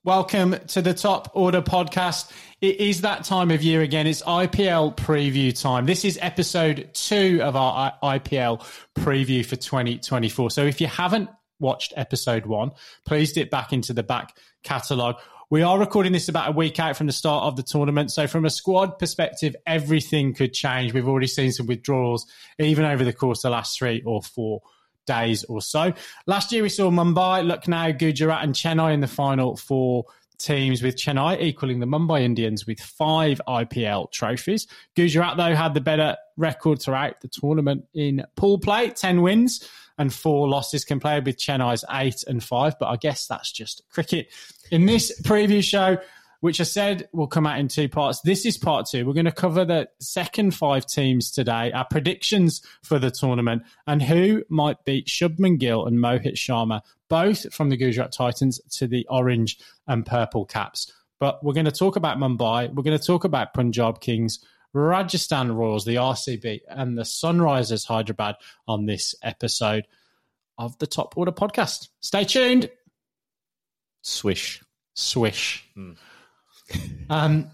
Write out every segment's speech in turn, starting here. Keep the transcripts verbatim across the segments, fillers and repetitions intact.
Welcome to the Top Order podcast. It is that time of year again. It's I P L preview time. This is episode two of our I P L preview for twenty twenty-four. So if you haven't watched episode one, please dip back into the back catalogue. We are recording this about a week out from the start of the tournament. So from a squad perspective, everything could change. We've already seen some withdrawals, even over the course of the last three or four days or so. Last year we saw Mumbai, Lucknow, Gujarat and Chennai in the final four teams, with Chennai equaling the Mumbai Indians with five I P L trophies. Gujarat, though, had the better record throughout the tournament in pool play, ten wins and four losses compared with Chennai's eight and five. But I guess that's just cricket. In this preview show, which I said will come out in two parts, this is part two. We're going to cover the second five teams today, our predictions for the tournament, and who might beat Shubman Gill and Mohit Sharma, both from the Gujarat Titans, to the orange and purple caps. But we're going to talk about Mumbai. We're going to talk about Punjab Kings, Rajasthan Royals, the R C B, and the Sunrisers Hyderabad on this episode of the Top Order podcast. Stay tuned. Swish. Swish. Hmm. Um,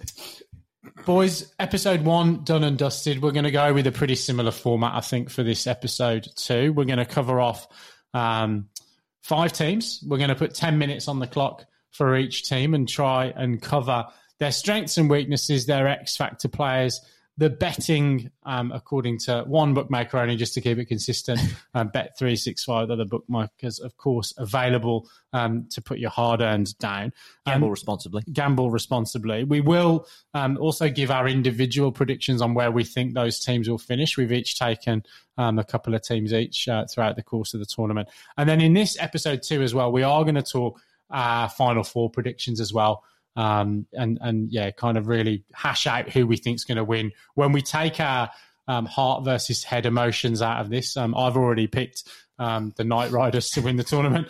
boys, episode one done and dusted. We're going to go with a pretty similar format, I think, for this episode two. We're going to cover off um, five teams. We're going to put ten minutes on the clock for each team and try and cover their strengths and weaknesses, their X Factor players, the betting, um, according to one bookmaker only, just to keep it consistent, um, Bet three sixty-five, other bookmakers, of course, available um, to put your hard-earned down. Gamble um, responsibly. Gamble responsibly. We will um, also give our individual predictions on where we think those teams will finish. We've each taken um, a couple of teams each uh, throughout the course of the tournament. And then in this episode two as well, we are going to talk uh, Final Four predictions as well. Um, and, and yeah, kind of really hash out who we think is going to win. When we take our um, heart versus head emotions out of this, um, I've already picked um, the Knight Riders to win the tournament,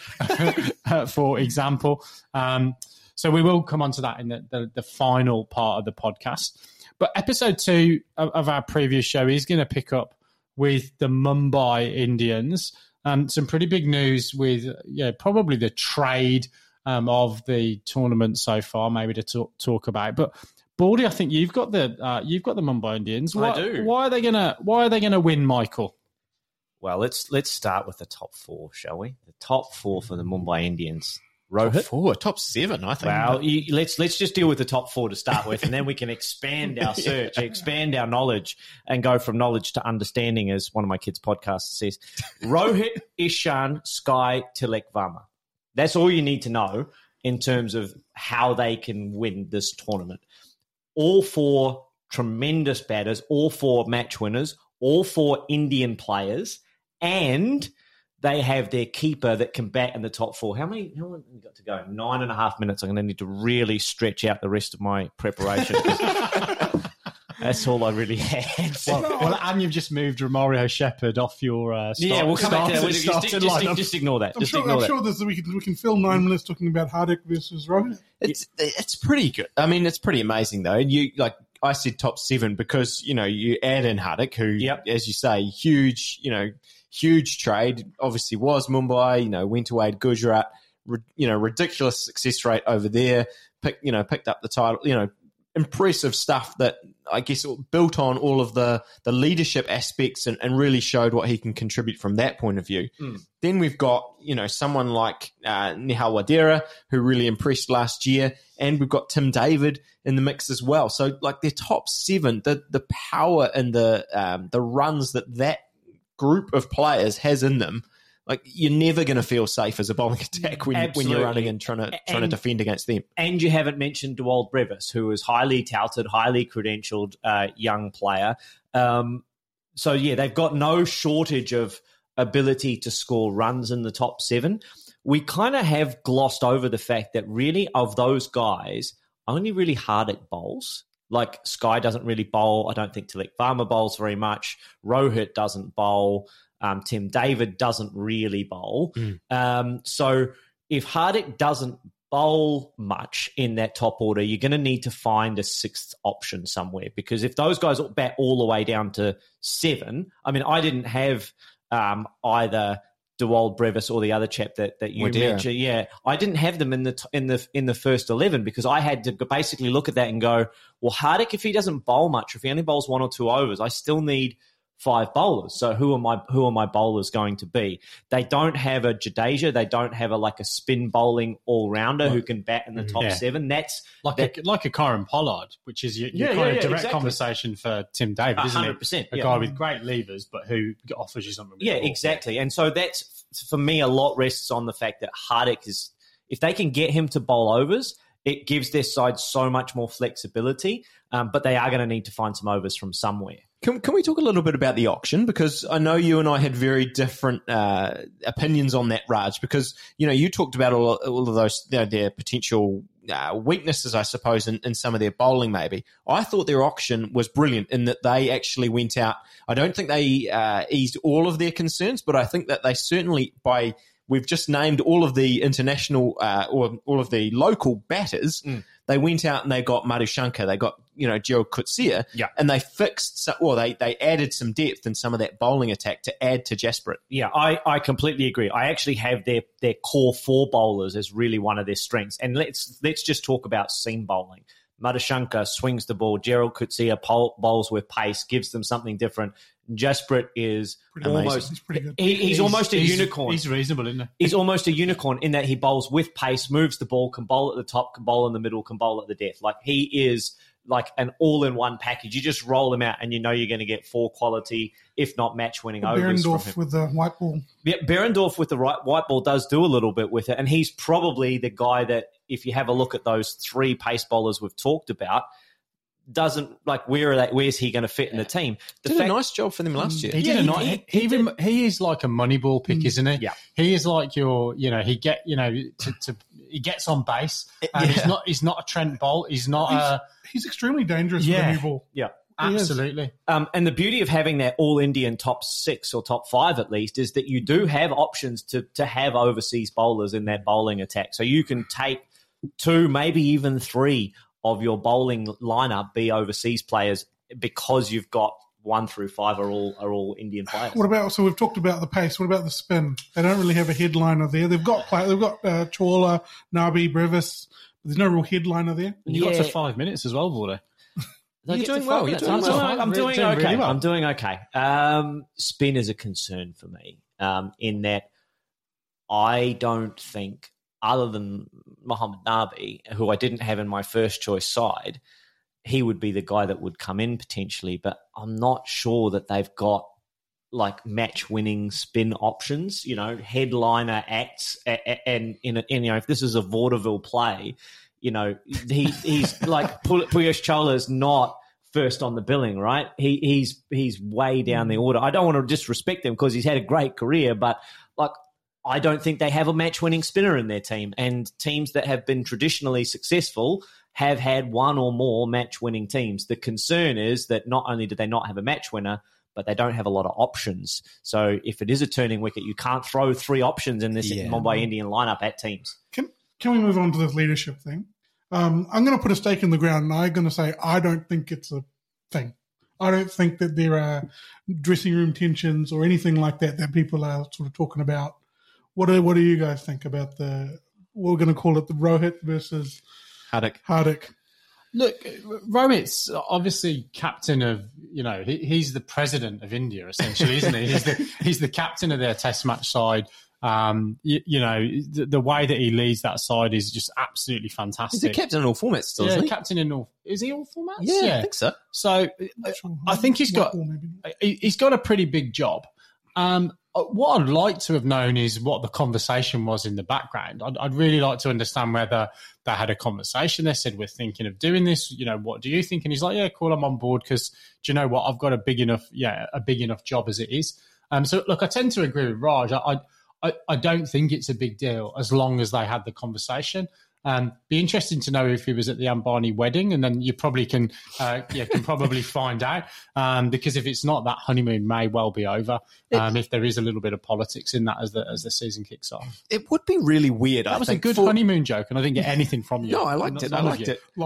for example. Um, so we will come on to that in the, the, the final part of the podcast. But episode two of, of our previous show is going to pick up with the Mumbai Indians. Um, some pretty big news with yeah, probably the trade Um, of the tournament so far, maybe to talk, talk about. But Baldy, I think you've got the uh, you've got the Mumbai Indians. Why, I do. Why are they gonna Why are they gonna win, Michael? Well, let's let's start with the top four, shall we? The top four for the Mumbai Indians. Rohit, top four, top seven, I think. Well, you, let's let's just deal with the top four to start with, and then we can expand our search, yeah. expand our knowledge, and go from knowledge to understanding, as one of my kids' podcasts says. Rohit, Ishan, Sky, Tilak Varma. That's all you need to know in terms of how they can win this tournament. All four tremendous batters, all four match winners, all four Indian players, and they have their keeper that can bat in the top four. How many? How long have we got to go? Nine and a half minutes. I'm going to need to really stretch out the rest of my preparation. That's all I really had. Well, well, and you've just moved Romario Shepherd off your uh, start. Yeah, we'll come back to that. Just, Just, just, just, just ignore that. I'm just sure, ignore I'm that. sure there's, we, can, we can fill nine minutes talking about Hardik versus Rohit. It's it's pretty good. I mean, it's pretty amazing though. You like I said top seven because you know you add in Hardik, who, yep. as you say, huge. You know, huge trade. Obviously, was Mumbai. You know, went away to Gujarat. You know, ridiculous success rate over there. Pick, you know, picked up the title. You know. Impressive stuff that I guess built on all of the, the leadership aspects and, and really showed what he can contribute from that point of view. Mm. Then we've got, you know, someone like uh, Nehal Wadera, who really impressed last year, and we've got Tim David in the mix as well. So, like, their top seven, the the power and the um, the runs that that group of players has in them, like, you're never going to feel safe as a bowling attack when, when you're running and trying to trying and, to defend against them. And you haven't mentioned Dewald Brevis, who is highly touted, highly credentialed uh, young player. Um, so, yeah, they've got no shortage of ability to score runs in the top seven. We kind of have glossed over the fact that really of those guys, only really Hardik bowls. Like, Sky doesn't really bowl. I don't think Tilak Varma bowls very much. Rohit doesn't bowl. Um, Tim David doesn't really bowl. Mm. Um, so if Hardik doesn't bowl much in that top order, you're going to need to find a sixth option somewhere, because if those guys bat all the way down to seven, I mean, I didn't have um, either Dewald Brevis or the other chap that, that you Wadera. mentioned. Yeah, I didn't have them in the t- in the in the first eleven because I had to basically look at that and go, well, Hardick, if he doesn't bowl much, if he only bowls one or two overs, I still need five bowlers. So who are my who are my bowlers going to be? They don't have a Jadeja. They don't have a like a spin bowling all rounder who can bat in the top Yeah. seven. That's Like that, a like a Kyron Pollard, which is your, your Yeah, kind yeah, of yeah, direct exactly. conversation for Tim David, one isn't hundred it? percent. A yeah. guy with great levers, but who offers you something. with Yeah, the ball. exactly. And so that's, for me, a lot rests on the fact that Hardick is, if they can get him to bowl overs, it gives their side so much more flexibility, um, but they are going to need to find some overs from somewhere. Can, can we talk a little bit about the auction? Because I know you and I had very different uh, opinions on that, Raj, because, you know, you talked about all, all of those, their, their potential uh, weaknesses, I suppose, in, in some of their bowling maybe. I thought their auction was brilliant in that they actually went out. I don't think they uh, eased all of their concerns, but I think that they certainly, by we've just named all of the international uh, or all of the local batters, Mm. they went out and they got Madhushankar, they got, you know, Gerald Coetzee, Yeah. and they fixed, some, well, they, they added some depth in some of that bowling attack to add to Jasprit. Yeah, I, I completely agree. I actually have their their core four bowlers as really one of their strengths. And let's let's just talk about seam bowling. Madhushankar swings the ball. Gerald Coetzee bowls with pace, gives them something different. Jasprit is Pretty Amazing. almost He's pretty good. he, he's, almost a he's- unicorn. He's reasonable, isn't he? He's almost a unicorn in that he bowls with pace, moves the ball, can bowl at the top, can bowl in the middle, can bowl at the death. Like he is like an all-in-one package. You just roll him out and you know you're going to get four quality, if not match-winning overs from him. Berendorf with the white ball. Yeah, Berendorf with the right white ball does do a little bit with it, and he's probably the guy that, if you have a look at those three pace bowlers we've talked about, doesn't like where are they, where's he going to fit in the team? The Did fact- a nice job for them last year. He Yeah, did a he- nice. he- He, he he, rem- he is like a Moneyball pick, isn't he? Yeah. He is like your, you know, he get, you know, to, to he gets on base. And he's Yeah. not. He's not a Trent Bolt. He's not He's, a. he's extremely dangerous Yeah. with the new ball. Yeah. He is. Absolutely. Um, and the beauty of having that all-Indian top six or top five at least is that you do have options to to have overseas bowlers in that bowling attack. So you can take two, maybe even three of your bowling lineup be overseas players because you've got one through five are all are all Indian players. What about, so we've talked about the pace. What about the spin? They don't really have a headliner there. They've got play, they've got uh, Chawla, Nabi, Brevis. But there's no real headliner there. And you got to Yeah. five minutes as well, Border. They'll You're get to doing well, five you're minutes. doing I'm well. doing, I'm doing Doing okay. really well. I'm doing okay. Um, spin is a concern for me um, in that I don't think, other than Mohammad Nabi, who I didn't have in my first choice side, he would be the guy that would come in potentially, but I'm not sure that they've got like match winning spin options, you know, headliner acts. And, and in, a, in, you know, if this is a vaudeville play, you know, he he's like Piyush Chawla is not first on the billing, right? He he's he's way down the order. I don't want to disrespect him because he's had a great career, but like I don't think they have a match-winning spinner in their team. And teams that have been traditionally successful have had one or more match-winning teams. The concern is that not only do they not have a match winner, but they don't have a lot of options. So if it is a turning wicket, you can't throw three options in this Yeah. Mumbai Indian lineup at teams. Can can we move on to this leadership thing? Um, I'm going to put a stake in the ground, and I'm going to say I don't think it's a thing. I don't think that there are dressing room tensions or anything like that that people are sort of talking about. What do What do you guys think about the? We're going to call it the Rohit versus Hardick. Hardick. Look, Rohit's obviously captain of, you know, he, he's the president of India, essentially, isn't he? He's the, he's the captain of their test match side. Um, you, you know, the, the way that he leads that side is just absolutely fantastic. He's the captain in all formats still, yeah, isn't he? captain in all. Is he all formats? Yeah, I think so. So Not sure. I think he's got White ball, maybe. he- he's got a pretty big job. Um, what I'd like to have known is what the conversation was in the background. I'd, I'd really like to understand whether they had a conversation. They said, we're thinking of doing this. You know, what do you think? And he's like, yeah, cool, I'm on board because, do you know what? I've got a big enough, yeah, a big enough job as it is. Um, so, look, I tend to agree with Raj. I, I, I don't think it's a big deal as long as they had the conversation. Um, be interesting to know if he was at the Ambani wedding, and then you probably can, uh, yeah, can probably find out. Um, because if it's not, that honeymoon may well be over. Um, if there is a little bit of politics in that as the as the season kicks off. It would be really weird. That I was a think, good for- honeymoon joke, and I didn't get anything from you. No, I liked Not it. I none of liked you. it. Lol.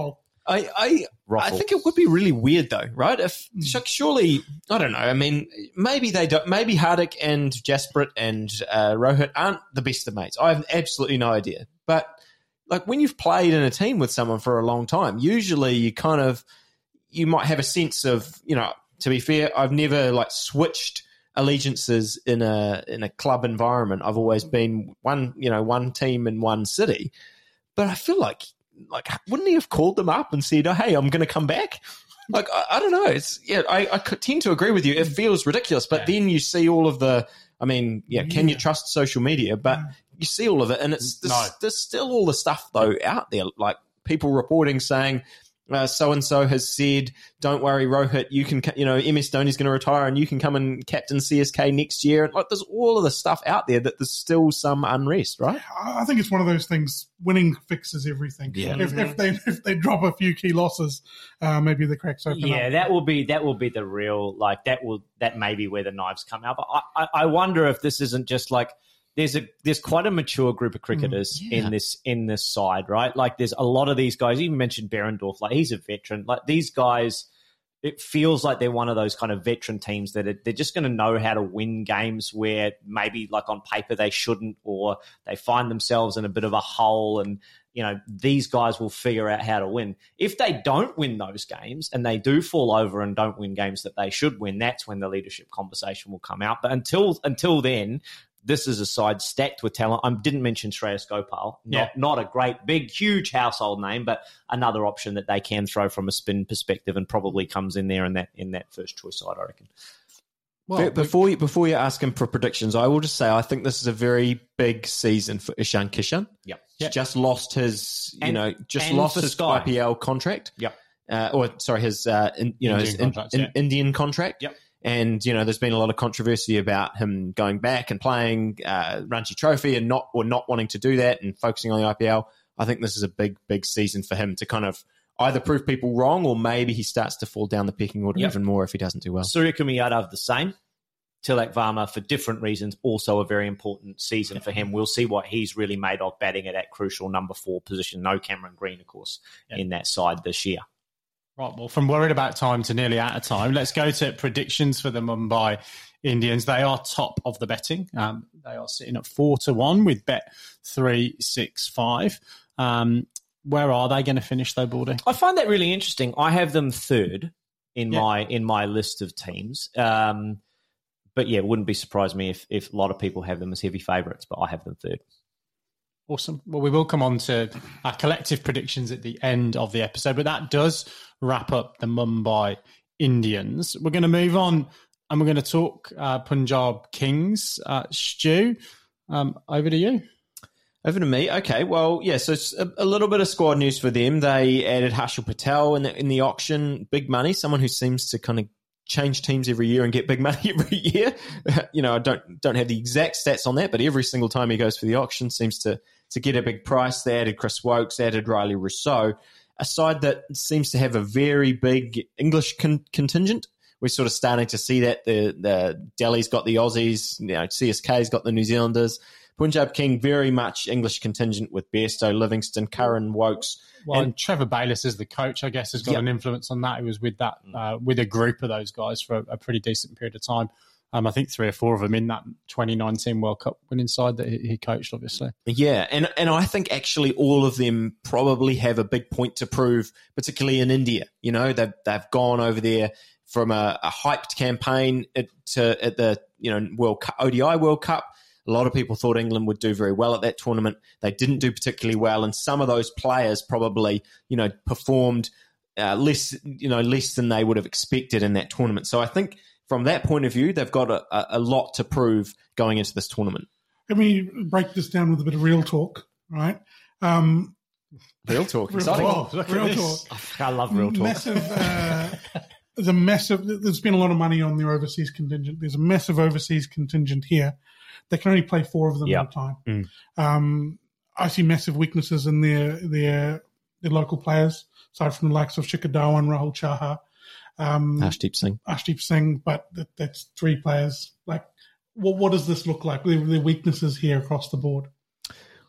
I, I, I Ruffle. think it would be really weird though, right? If surely, I don't know. I mean, maybe they don't. Maybe Hardik and Jasprit and uh, Rohit aren't the best of mates. I have absolutely no idea. But like when you've played in a team with someone for a long time, usually you kind of you might have a sense of, you know. To be fair, I've never like switched allegiances in a in a club environment. I've always been one, you know, one team in one city. But I feel like, like, wouldn't he have called them up and said, "Oh, hey, I'm going to come back"? Like, I, I don't know. It's yeah, I, I tend to agree with you. It feels ridiculous, but yeah. Then you see all of the. I mean, yeah, can yeah. you trust social media? But you see all of it, and it's there's, no. there's still all the stuff though out there, like people reporting saying. Uh, so-and-so has said, don't worry, Rohit, you can, you know, M S Dhoni's going to retire and you can come and captain C S K next year. And like, there's all of the stuff out there that there's still some unrest, right? I think it's one of those things, winning fixes everything. Yeah. If, if they if they drop a few key losses, uh, maybe the cracks open yeah, up. Yeah, that will be that will be the real, like, that will, that may be where the knives come out. But I, I, I wonder if this isn't just like, There's a there's quite a mature group of cricketers mm, yeah. in this in this side, right? Like there's a lot of these guys. You even mentioned Behrendorff, like he's a veteran. Like these guys, it feels like they're one of those kind of veteran teams that are, they're just going to know how to win games where maybe like on paper they shouldn't, or they find themselves in a bit of a hole, and you know these guys will figure out how to win. If they don't win those games and they do fall over and don't win games that they should win, that's when the leadership conversation will come out. But until until then. This is a side stacked with talent. I didn't mention Shreyas Gopal. Not, yeah. not a great, big, huge household name, but another option that they can throw from a spin perspective and probably comes in there in that in that first choice side, I reckon. Well, before you, before you ask him for predictions, I will just say I think this is a very big season for Ishan Kishan. Yep. He's yep. just lost his, you and, know, just and lost his Sky. I P L contract. Yep. Uh, or sorry, his uh, in, you know Indian his in, contract, in, yeah. Indian contract. Yep. And, you know, there's been a lot of controversy about him going back and playing uh, Ranji Trophy and not or not wanting to do that and focusing on the I P L. I think this is a big, big season for him to kind of either prove people wrong or maybe he starts to fall down the pecking order yep. even more if he doesn't do well. Suryakumar Yadav the same. Tilak Varma, for different reasons, also a very important season for him. We'll see what he's really made of batting at that crucial number four position. No Cameron Green, of course, yep. in that side this year. Right, well, from worried about time to nearly out of time, let's go to predictions for the Mumbai Indians. They are top of the betting. Um, they are sitting at four to one with bet three six five. Um, where are they going to finish though, Baldy? I find that really interesting. I have them third in yeah. my in my list of teams. Um, but yeah, it wouldn't be surprised me if if a lot of people have them as heavy favourites, but I have them third. Awesome. Well, we will come on to our collective predictions at the end of the episode, but that does wrap up the Mumbai Indians. We're going to move on and we're going to talk uh, Punjab Kings. Uh, Stu, um, over to you. Over to me. Okay, well, yeah, so it's a, a little bit of squad news for them. They added Harshal Patel in the, in the auction, big money, someone who seems to kind of change teams every year and get big money every year. You know, I don't don't have the exact stats on that, but every single time he goes for the auction seems to to get a big price. They added Chris Wokes, added Riley Rousseau, a side that seems to have a very big English con- contingent. We're sort of starting to see that. The the Delhi's got the Aussies, you know, C S K's got the New Zealanders. Punjab King, very much English contingent with Bairstow, Livingston, Curran, Wokes. Well, and, and Trevor Bayliss as the coach, I guess, has got yep. an influence on that. He was with that uh, with a group of those guys for a, a pretty decent period of time. Um, I think three or four of them in that twenty nineteen World Cup winning side that he, he coached, obviously. Yeah, and, and I think actually all of them probably have a big point to prove, particularly in India. You know, they've, they've gone over there from a, a hyped campaign at, to, at the you know World Cup, O D I World Cup. A lot of people thought England would do very well at that tournament. They didn't do particularly well, and some of those players probably, you know, performed uh, less, you know, less than they would have expected in that tournament. So I think from that point of view, they've got a, a lot to prove going into this tournament. Let me break this down with a bit of real talk, right? Um, real talk, real exciting. talk. Look at real this. talk. I love real talk. Massive. Uh, there's a massive. There's been a lot of money on their overseas contingent. There's a massive overseas contingent here. They can only play four of them yep. at a time. Mm. Um, I see massive weaknesses in their their their local players, aside from the likes of Shikhar Dhawan, Rahul Chahar, um, Arshdeep Singh. Arshdeep Singh, but that, that's three players. Like, what what does this look like? Their, their weaknesses here across the board.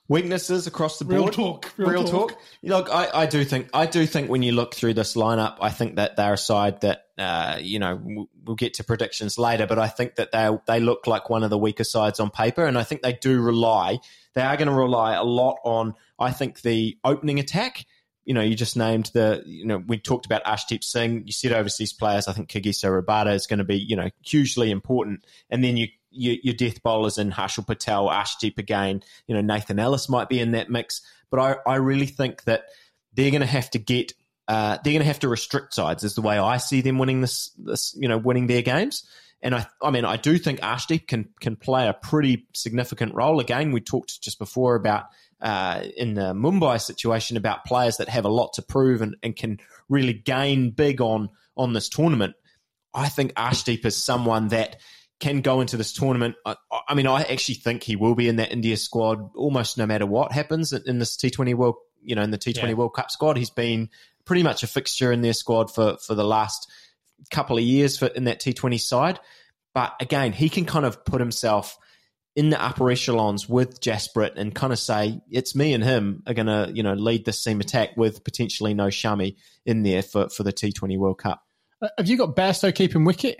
Weaknesses across the Real board. talk. Real, Real talk. talk. Look, I, I do think I do think when you look through this lineup, I think that they're a side that uh, you know we'll, we'll get to predictions later, but I think that they they look like one of the weaker sides on paper, and I think they do rely. They are going to rely a lot on, I think, the opening attack. You know, you just named the. You know, we talked about Arshdeep Singh. You said overseas players. I think Kagiso Rabada is going to be you know hugely important, and then you. Your, your death bowlers in Harshal Patel, Arshdeep again, you know, Nathan Ellis might be in that mix. But I, I really think that they're going to have to get, uh, they're going to have to restrict sides is the way I see them winning this, this, you know, winning their games. And I, I mean, I do think Arshdeep can, can play a pretty significant role. Again, we talked just before about, uh, in the Mumbai situation about players that have a lot to prove and, and can really gain big on, on this tournament. I think Arshdeep is someone that can go into this tournament. I, I mean, I actually think he will be in that India squad almost no matter what happens in this T twenty World, you know, in the T twenty yeah. World Cup squad. He's been pretty much a fixture in their squad for, for the last couple of years for, in that T twenty side. But again, he can kind of put himself in the upper echelons with Jasprit and kind of say, it's me and him are going to, you know, lead this seam attack with potentially no Shami in there for, for the T twenty World Cup. Uh, have you got Bairstow keeping wicket?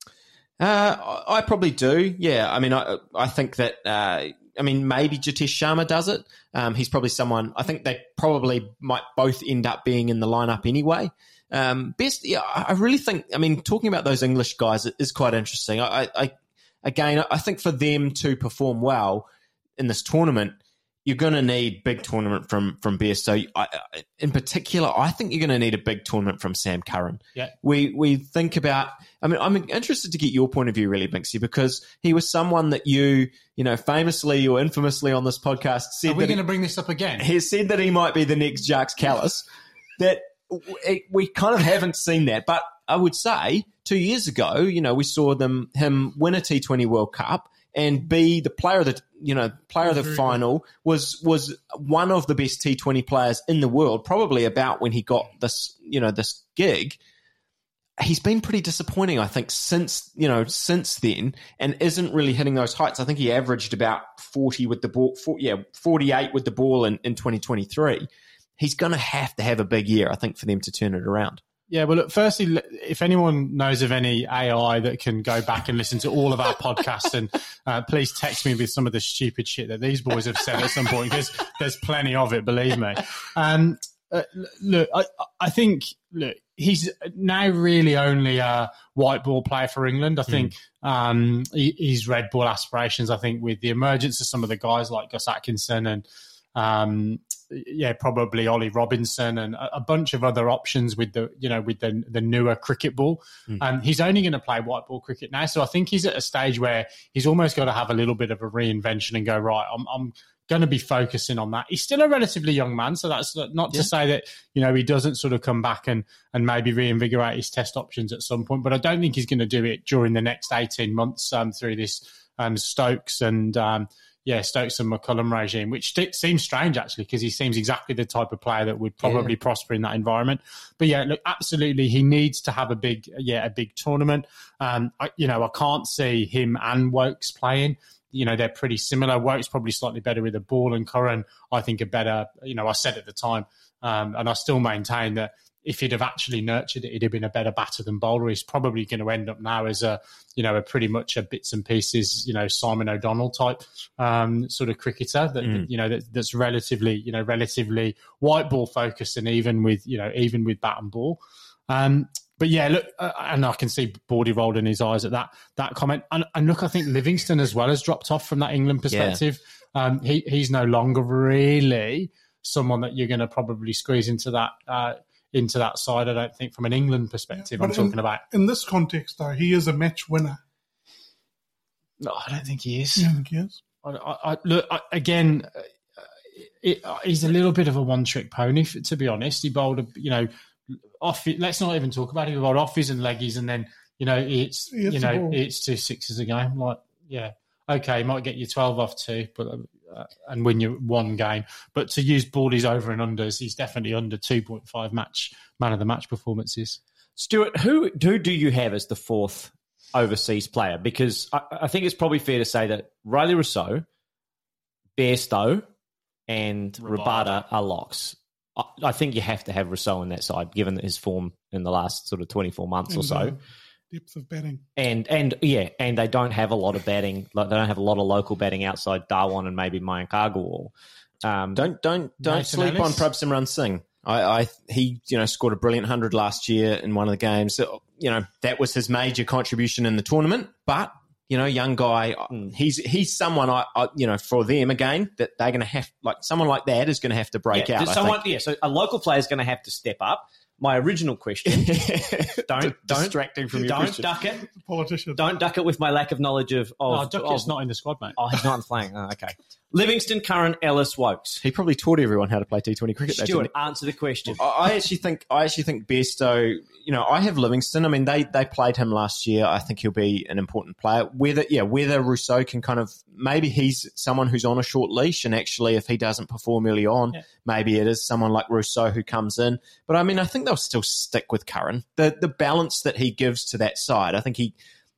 Uh, I probably do. Yeah. I mean, I I think that, uh, I mean, maybe Jitesh Sharma does it. Um, he's probably someone, I think they probably might both end up being in the lineup anyway. Um, best, yeah, I really think, I mean, talking about those English guys is quite interesting. I, I, again, I think for them to perform well in this tournament, you're going to need big tournament from from Bairstow. I, I, in particular, I think you're going to need a big tournament from Sam Curran. Yeah, we we think about. I mean, I'm interested to get your point of view, really, Binksy, because he was someone that you, you know, famously or infamously on this podcast said. Are we going to bring this up again? He said that he might be the next Jacques Kallis. That it, we kind of haven't seen that, but I would say two years ago, you know, we saw them him win a T twenty World Cup and be the player of the, you know, player of the final was was one of the best T twenty players in the world, probably about when he got this, you know, this gig. He's been pretty disappointing, I think, since, you know, since then, and isn't really hitting those heights. I think he averaged about forty with the ball, forty, yeah, forty-eight with the ball in, in twenty twenty-three. He's going to have to have a big year, I think, for them to turn it around. Yeah, well, look, firstly, if anyone knows of any A I that can go back and listen to all of our podcasts, and uh, please text me with some of the stupid shit that these boys have said at some point, because there's plenty of it, believe me. Um, uh, look, I, I think, look, he's now really only a white ball player for England. I think mm. um, he, his red ball aspirations, I think, with the emergence of some of the guys like Gus Atkinson and um, yeah, probably Ollie Robinson and a, a bunch of other options with the, you know, with the the newer cricket ball. Mm. Um, he's only going to play white ball cricket now. So I think he's at a stage where he's almost got to have a little bit of a reinvention and go, right, I'm, I'm going to be focusing on that. He's still a relatively young man. So that's not yeah. to say that, you know, he doesn't sort of come back and, and maybe reinvigorate his test options at some point, but I don't think he's going to do it during the next eighteen months um, through this um, Stokes and, um, Yeah, Stokes and McCullum regime, which st- seems strange, actually, because he seems exactly the type of player that would probably yeah. prosper in that environment. But yeah, look, absolutely, he needs to have a big, yeah, a big tournament. Um, I, you know, I can't see him and Wokes playing. You know, they're pretty similar. Wokes probably slightly better with the ball, and Curran, I think, are better. You know, I said at the time, um, and I still maintain that if he'd have actually nurtured it, he'd have been a better batter than bowler. He's probably going to end up now as a, you know, a pretty much a bits and pieces, you know, Simon O'Donnell type um, sort of cricketer that, mm. you know, that, that's relatively, you know, relatively white ball focused, and even with, you know, even with bat and ball. Um, but yeah, look, uh, and I can see Bordy rolled in his eyes at that that comment. And, and look, I think Livingston as well has dropped off from that England perspective. Yeah. Um, he he's no longer really someone that you're going to probably squeeze into that. Uh, into that side, I don't think, from an England perspective, yeah, I'm talking in, about. In this context, though, he is a match winner. No, I don't think he is. You don't think he is? I, I, I, look, I, again, it, he's a little bit of a one-trick pony, to be honest. He bowled, a, you know, off. Let's not even talk about it. He bowled offies and leggies, and then, you know, it's, you know, it's two sixes a game. Like, yeah, okay, might get you twelve off two, but uh, and win you one game. But to use Bordy's over and unders, he's definitely under two point five match man of the match performances. Stuart, who who do you have as the fourth overseas player? Because I, I think it's probably fair to say that Riley Rousseau, Bairstow, and Rabada are locks. I, I think you have to have Rousseau in that side, given his form in the last sort of twenty-four months And, or so. uh, depth of batting. And and yeah, and they don't have a lot of batting. Like they don't have a lot of local batting outside Darwan and maybe Mayankaga. Um, Don't don't don't Nathan sleep Ellis? on Prabhsimran Singh. I, I he you know scored a brilliant hundred last year in one of the games. So, you know that was his major contribution in the tournament. But you know, young guy, he's he's someone I, I you know for them again that they're going to have like someone like that is going to have to break yeah, out. I someone, think. yeah, so a local player is going to have to step up. My original question: don't don't distracting from your don't question. duck it. Politician. Don't duck it with my lack of knowledge of. Oh, of, Duckett's of not in the squad, mate. Oh, he's not playing. Oh, okay. Livingston, Curran, Ellis, Wokes. He probably taught everyone how to play T twenty cricket. though, Stuart, didn't he? answer the question. I I actually think I actually think Bairstow. You know, I have Livingston. I mean, they they played him last year. I think he'll be an important player. Whether yeah, whether Rousseau can kind of maybe he's someone who's on a short leash, and actually if he doesn't perform early on, Yeah. maybe it is someone like Rousseau who comes in. But I mean, I think they'll still stick with Curran. The the balance that he gives to that side, I think he.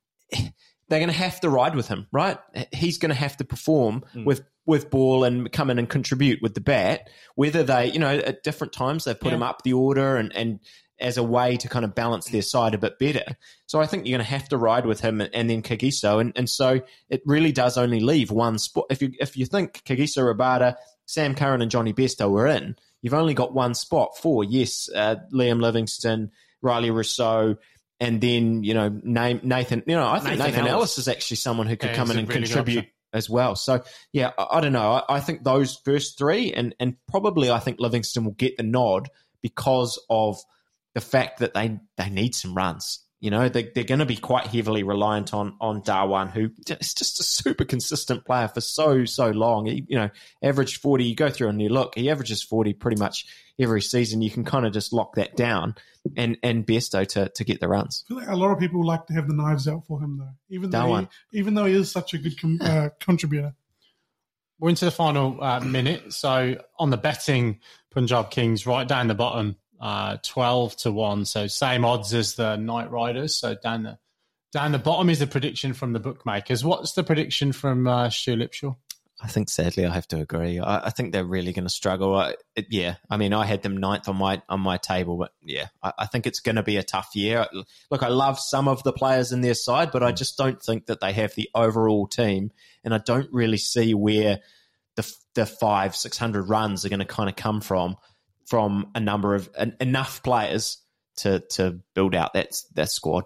They're going to have to ride with him, right? He's going to have to perform Mm. with with ball and come in and contribute with the bat. Whether they, you know, at different times they've put Yeah. him up the order and, and as a way to kind of balance their side a bit better. So I think you're going to have to ride with him and then Kagiso. And, and so it really does only leave one spot. If you if you think Kagiso, Rabada, Sam Curran and Johnny Bairstow were in, you've only got one spot for, yes, uh, Liam Livingston, Riley Rousseau, and then, you know, name Nathan, you know, I think Nathan Nathan, Ellis. Ellis is actually someone who could Yeah, come he's in a and really good contribute option. as well. So, yeah, I, I don't know. I, I think those first three, and, and probably I think Livingston will get the nod because of the fact that they, they need some runs. You know, they, they're going to be quite heavily reliant on on Darwan, who is just a super consistent player for so, so long. He, you know, averaged forty. You go through and you look, he averages forty pretty much every season. You can kind of just lock that down and, and Bairstow to, to get the runs. I feel like a lot of people like to have the knives out for him, though, even though Darwan. he, even though he is such a good com- uh, contributor. We're into the final uh, minute. So on the betting, Punjab Kings right down the bottom, uh, twelve to one. So same odds as the Knight Riders. So down the down the bottom is the prediction from the bookmakers. What's the prediction from uh, Stu Lipshaw? I think sadly I have to agree. I, I think they're really going to struggle. I, it, yeah, I mean I had them ninth on my on my table, but yeah, I, I think it's going to be a tough year. Look, I love some of the players in their side, but I just don't think that they have the overall team, and I don't really see where the the five six hundred runs are going to kind of come from from a number of en- enough players to to build out that that squad.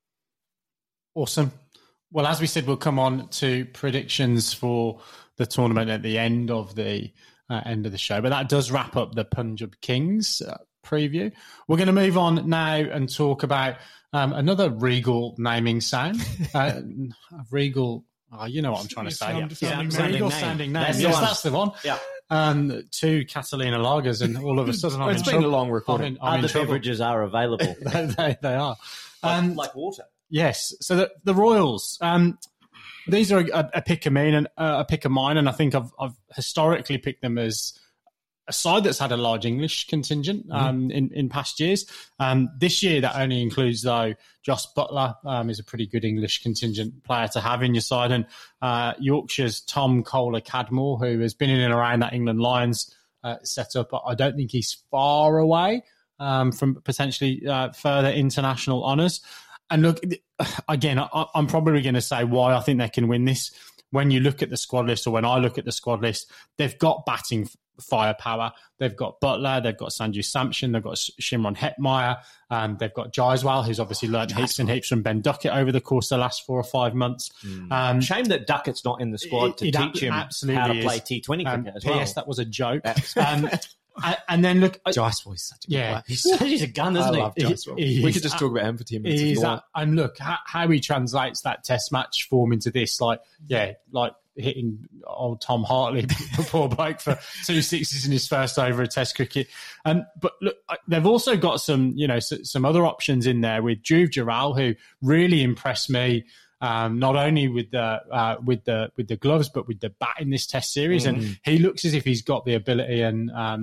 Awesome. Well, as we said, we'll come on to predictions for the tournament at the end of the uh, end of the show. But that does wrap up the Punjab Kings uh, preview. We're going to move on now and talk about um, another Regal naming sound. Uh, Regal, oh, you know what I'm trying to say. Sound- Yeah. sounding sounding Regal name. sounding name. That's the yes, one. that's the one. Yeah. And two Catalina lagers, and all of a sudden I'm It's in been trouble. a long I'm recording. in, I'm in Other trouble. beverages are available. they, they, they are. like, And like water. yes, so the, the Royals. Um, these are a, a pick of mine and uh, a pick of mine, and I think I've, I've historically picked them as a side that's had a large English contingent um, in in past years. Um, this year, that only includes though Joss Butler um, is a pretty good English contingent player to have in your side, and uh, Yorkshire's Tom Kohler Cadmore, who has been in and around that England Lions uh, setup. I don't think he's far away um, from potentially uh, further international honours. And look, again, I, I'm probably going to say why I think they can win this. When you look at the squad list, or when I look at the squad list, they've got batting firepower. They've got Butler, they've got Sanju Samson, they've got Shimron Hetmeyer, um, they've got Jaiswal, who's obviously learned heaps and heaps from Ben Duckett over the course of the last four or five months. Um, Shame that Duckett's not in the squad to It- it teach him absolutely how to play is. T twenty um, cricket as P well. S, that was a joke. um, and, and then look, I- Joyce Boy's such a good Yeah. player. He's, he's a gun, I isn't he? love Joyce. He- we he's could just a- talk about him for ten minutes. if Is you that, want. and look how, how he translates that test match form into this, like, yeah, like hitting old Tom Hartley, the poor bloke, for two sixes in his first over of test cricket. Um, but look, I- they've also got some, you know, s- some other options in there with Dhruv Jural, who really impressed me. Um, not only with the uh, with the with the gloves, but with the bat in this Test series, and he looks as if he's got the ability and um,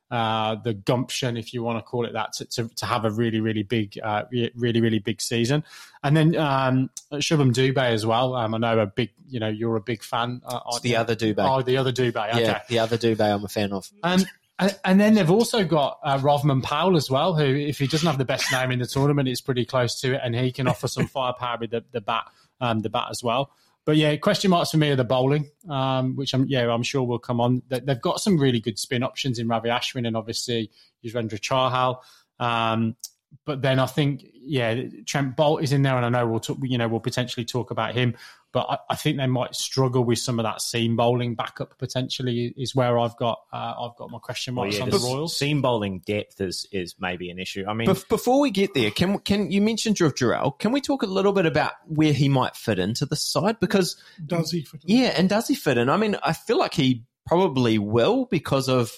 uh, the gumption, if you want to call it that, to, to, to have a really, really big, uh, really, really big season. And then um, Shubham Dubé as well. Um, I know a big, you know, you're a big fan. Uh, It's the other Dubé. Oh, the other Dubé. Okay. Yeah, the other Dubé I'm a fan of. Um, and, and then they've also got uh, Rovman Powell as well, who, if he doesn't have the best name in the tournament, is pretty close to it, and he can offer some firepower with the, the bat, um, the bat as well. But yeah, question marks for me are the bowling, um, which I'm yeah I'm sure will come on. They've got some really good spin options in Ravi Ashwin and obviously Yuzvendra Chahal. Um, but then I think yeah, Trent Bolt is in there, and I know we'll talk, you know we'll potentially talk about him. But I, I think they might struggle with some of that seam bowling backup potentially is where I've got uh, I've got my question marks well, yeah, on the the Royals. Seam bowling depth is is maybe an issue. I mean, Bef- before we get there, can can you mentioned Dhruv Jurel? Can we talk a little bit about where he might fit into the side? Because Does he fit in? yeah, and does he fit in? I mean, I feel like he probably will because of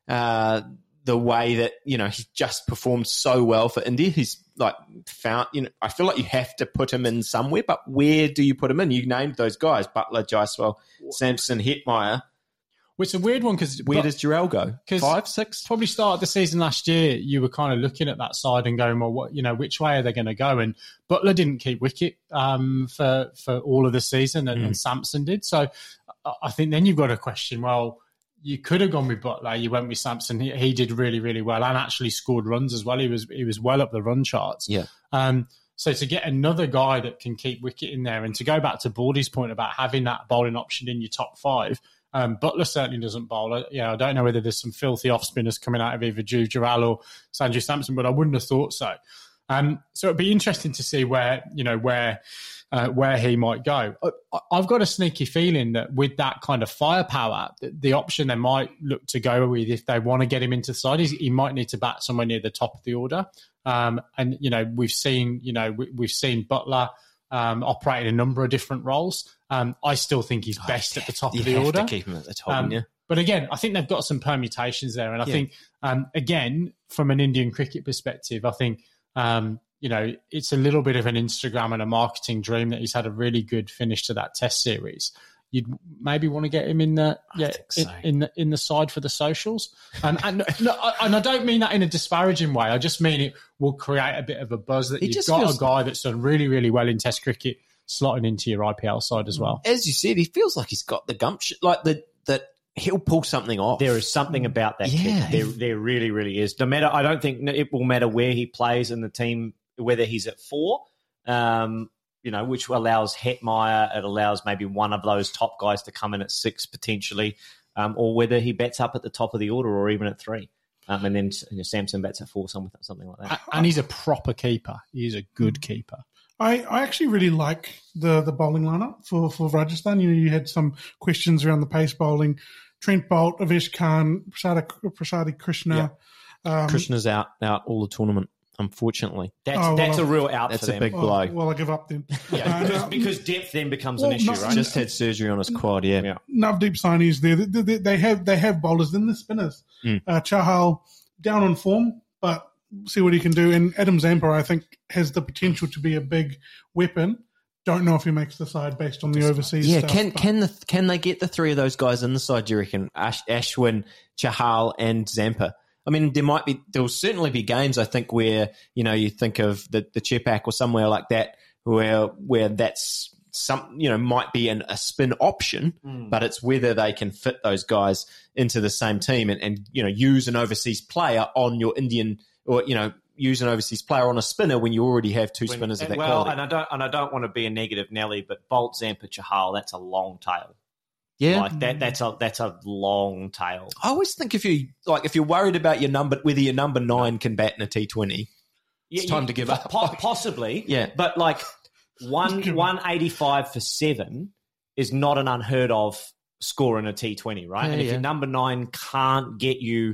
uh, the way that you know he just performed so well for India. He's like found, you know, I feel like you have to put him in somewhere, but where do you put him in? You named those guys: Butler, Jaiswal, Sampson, Hetmeyer. Which is a weird one because Where does Jurel go? Five, six? Probably started the season last year, you were kind of looking at that side and going, well, what, you know, which way are they going to go? And Butler didn't keep wicket um, for for all of the season, and, mm. and Sampson did. So I think then you've got to question, well, you could have gone with Butler. You went with Sampson. He, he did really, really well and actually scored runs as well. He was he was well up the run charts. Yeah. Um, so to get another guy that can keep wicket in there, and to go back to Baldy's point about having that bowling option in your top five. Um, Butler certainly doesn't bowl. Yeah, I don't know whether there's some filthy off spinners coming out of either Dhruv Jurel or Sanju Sampson, but I wouldn't have thought so. Um, so it'd be interesting to see where you know where uh, where he might go. I, I've got a sneaky feeling that with that kind of firepower, the, the option they might look to go with if they want to get him into the side is he might need to bat somewhere near the top of the order. Um, and you know we've seen you know we, we've seen Butler. Um, operate in a number of different roles. Um, I still think he's best oh, at the top you of the have order. To keep him at the top, um, yeah. But again, I think they've got some permutations there, and I yeah. think um, again from an Indian cricket perspective, I think um, you know it's a little bit of an Instagram and a marketing dream that he's had a really good finish to that Test series. You'd maybe want to get him in the yeah so. in, in the in the side for the socials, um, and no, and I don't mean that in a disparaging way. I just mean it will create a bit of a buzz that he you've got feels, a guy that's done really really well in Test cricket slotting into your I P L side as well. As you said, he feels like he's got the gumption, like the that he'll pull something off. There is something about that yeah. kid. There, there really really is. No matter, I don't think it will matter where he plays in the team, whether he's at four. Um, You know, which allows Hetmeyer, it allows maybe one of those top guys to come in at six potentially, um, or whether he bets up at the top of the order or even at three. Um, and then you know, Samson bets at four, something, something like that. And he's a proper keeper. He's a good keeper. I, I actually really like the, the bowling lineup for, for Rajasthan. You know, you had some questions around the pace bowling. Trent Bolt, Avesh Khan, Prasad, Prasadi Krishna. Yeah. Um, Krishna's out, out all the tournament. Unfortunately, that's oh, well, that's a real out. That's for a them. big blow. Oh, well, I give up then. Yeah, because, uh, because depth then becomes well, an issue, no, right? Just had surgery on his quad. Yeah, yeah. Navdeep Saini's there. They, they, they have they have bowlers in the spinners. Mm. Uh, Chahal down on form, but see what he can do. And Adam Zampa, I think, has the potential to be a big weapon. Don't know if he makes the side based on the overseas. Yeah, stuff, can but. can the can they get the three of those guys in the side? Do you reckon? Ash, Ashwin, Chahal, and Zampa. I mean, there might be, there will certainly be games, I think, where, you know, you think of the, the Chepak or somewhere like that, where, where that's some, you know, might be an, a spin option, mm. but it's whether they can fit those guys into the same team and, and, you know, use an overseas player on your Indian, or, you know, use an overseas player on a spinner when you already have two when, spinners of that well, quality. and I don't, and I don't want to be a negative Nelly, but Bolt, Zampa, Chahal, that's a long tail. Yeah, like that. That's a that's a long tail. I always think if you like, if you're worried about your number, whether your number nine can bat in a T twenty, it's yeah, time you, to give up. Po- possibly, yeah. But like one one eighty five for seven is not an unheard of score in a T twenty, right? Yeah, and if yeah. your number nine can't get you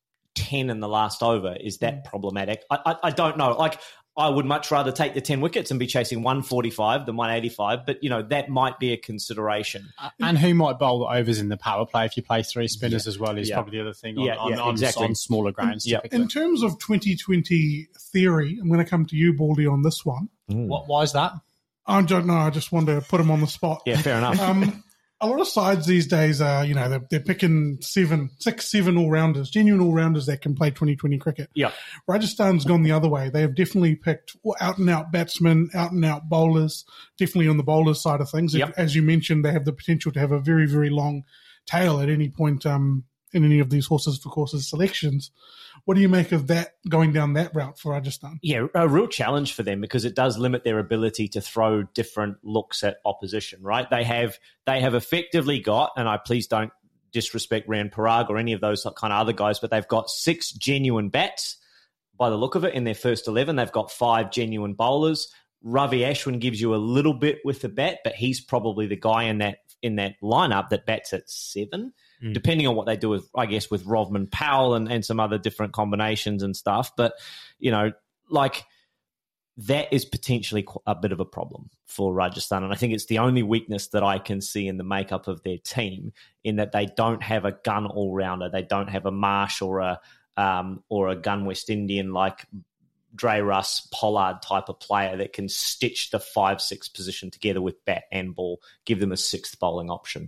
ten in the last over, is that problematic? I, I I don't know. Like, I would much rather take the ten wickets and be chasing one forty-five than one eighty-five, but, you know, that might be a consideration. And who might bowl the overs in the power play if you play three spinners yeah. as well is yeah. probably the other thing on, yeah, on, yeah, on, exactly. on smaller grounds. Yeah. In terms of twenty twenty theory, I'm going to come to you, Baldy, on this one. Mm. What? Why is that? I don't know. I just wanted to put him on the spot. Yeah, fair enough. um, a lot of sides these days are, you know, they're, they're picking seven, six, seven all-rounders, genuine all-rounders that can play twenty twenty cricket. Yeah. Rajasthan's gone the other way. They have definitely picked out-and-out batsmen, out-and-out bowlers, definitely on the bowlers side of things. Yep. As you mentioned, they have the potential to have a very, very long tail at any point um, in any of these horses for courses selections. What do you make of that, going down that route for Rajasthan? Yeah, a real challenge for them because it does limit their ability to throw different looks at opposition, right? They have they have effectively got, and I please don't disrespect Rian Parag or any of those kind of other guys, but they've got six genuine bats by the look of it in their first eleven. They've got five genuine bowlers. Ravi Ashwin gives you a little bit with the bat, but he's probably the guy in that in that lineup that bats at seven. Depending on what they do with, I guess, with Rovman Powell and, and some other different combinations and stuff. But, you know, like that is potentially a bit of a problem for Rajasthan. And I think it's the only weakness that I can see in the makeup of their team, in that they don't have a gun all-rounder. They don't have a Marsh or a um, or a gun West Indian like Dre Russ, Pollard type of player that can stitch the five six position together with bat and ball, give them a sixth bowling option.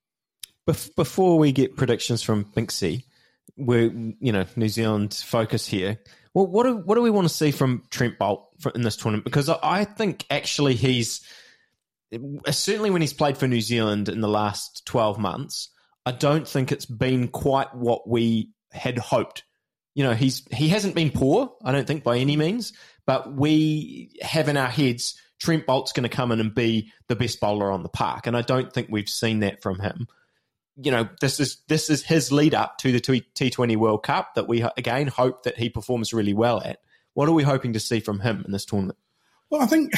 Before we get predictions from Binksy, we're, you know, New Zealand focus here. Well, what do what do we want to see from Trent Boult in this tournament? Because I think actually he's certainly when he's played for New Zealand in the last twelve months, I don't think it's been quite what we had hoped. You know, he's he hasn't been poor, I don't think by any means, but we have in our heads Trent Boult's going to come in and be the best bowler on the park, and I don't think we've seen that from him. You know, this is this is his lead up to the T twenty World Cup that we, again, hope that he performs really well at. What are we hoping to see from him in this tournament? Well, I think,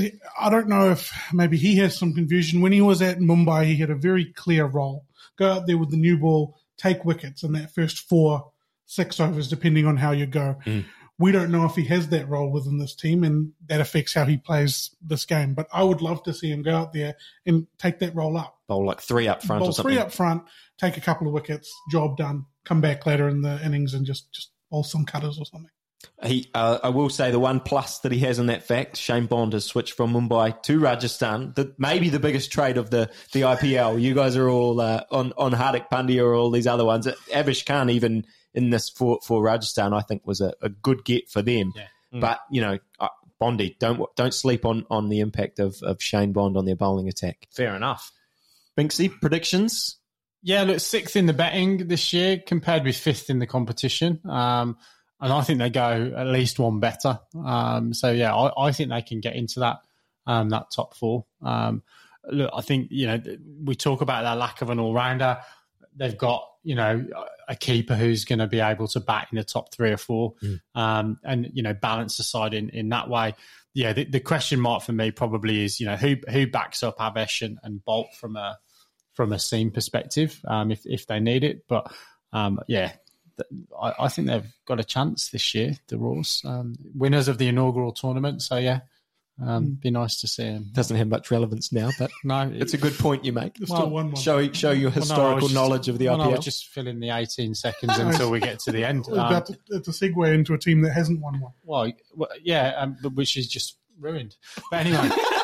I don't know if maybe he has some confusion. When he was at Mumbai, he had a very clear role. Go out there with the new ball, take wickets in that first four, six overs, depending on how you go. Mm. We don't know if he has that role within this team, and that affects how he plays this game. But I would love to see him go out there and take that role up. Bowl like three up front Bowl or something. three up front, take a couple of wickets, job done, come back later in the innings and just, just bowl some cutters or something. He, uh, I will say the one plus that he has in that fact, Shane Bond has switched from Mumbai to Rajasthan. The, maybe the biggest trade of the, the I P L. You guys are all uh, on, on Hardik Pandya or all these other ones. Abish Khan even in this for, for Rajasthan, I think was a, a good get for them. Yeah. Mm. But, you know, uh, Bondi, don't don't sleep on, on the impact of, of Shane Bond on their bowling attack. Fair enough. Binksy, predictions? Yeah, look, sixth in the betting this year compared with fifth in the competition. Um, and I think they go at least one better. Um, so, yeah, I, I think they can get into that um, that top four. Um, look, I think, you know, we talk about their lack of an all-rounder. They've got, you know, a keeper who's going to be able to bat in the top three or four mm. um, and, you know, balance the side in, in that way. Yeah, the, the question mark for me probably is, you know, who who backs up Abish and, and Boult from a from a seam perspective um, if, if they need it. But, um, yeah, th- I, I think they've got a chance this year, the Roars. Um, winners of the inaugural tournament. So, yeah. Um, be nice to see him. Doesn't have much relevance now, but no, it's a good point you make. Well, still one show show your historical well, no, knowledge just, of the well, I P L. No, I was just filling the eighteen seconds until we get to the end. Um, about to, it's a segue into a team that hasn't won one. Well, well yeah, um, which is just ruined. But anyway,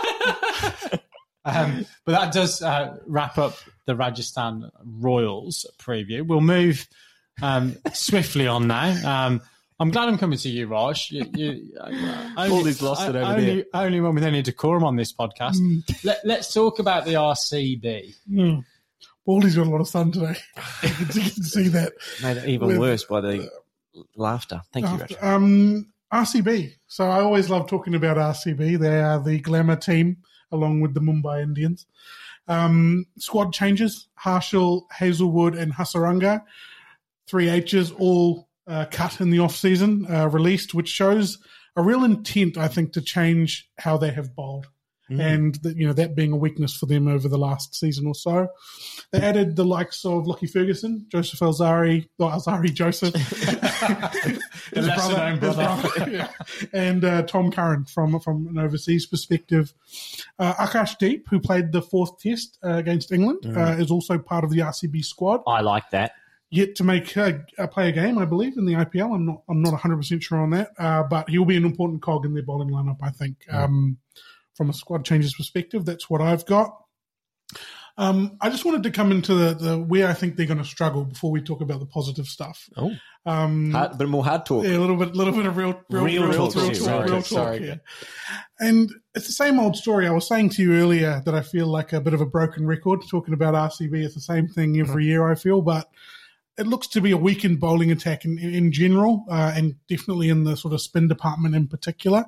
um, but that does uh, wrap up the Rajasthan Royals preview. We'll move um, swiftly on now. Um, I'm glad I'm coming to you, Raj. You, you, uh, only, All these lost it over only, there. Only one with any decorum on this podcast. Mm. Let, let's talk about the R C B. Mm. Baldy's got a lot of sun today. You can see that. Made it even with, worse by the uh, laughter. Thank after, you, Raj. Um, R C B. So I always love talking about R C B. They are the glamour team along with the Mumbai Indians. Um, squad changes. Harshal, Hazelwood and Hasaranga. Three H's all Uh, cut in the off-season, uh, released, which shows a real intent, I think, to change how they have bowled. Mm. And, that, you know, that being a weakness for them over the last season or so. They added the likes of Lockie Ferguson, Joseph Alzari, or Alzari Joseph, his brother, his brother yeah. and uh, Tom Curran from, from an overseas perspective. Uh, Akash Deep, who played the fourth test uh, against England, mm. uh, is also part of the R C B squad. I like that. Yet to make a, a play a game, I believe, in the I P L. I'm not. I'm not one hundred percent sure on that, uh, but he'll be an important cog in their bowling lineup. I think, um, from a squad changes perspective, that's what I've got. Um, I just wanted to come into the, the where I think they're going to struggle before we talk about the positive stuff. Oh, um, hard, a bit more hard talk. Yeah, a little bit, little bit of real, real, Real real, talk, real, too, talk, right. real talk. Sorry. Yeah. And it's the same old story. I was saying to you earlier that I feel like a bit of a broken record talking about R C B. It's the same thing every year, I feel, but it looks to be a weakened bowling attack in, in, in general, uh, and definitely in the sort of spin department in particular.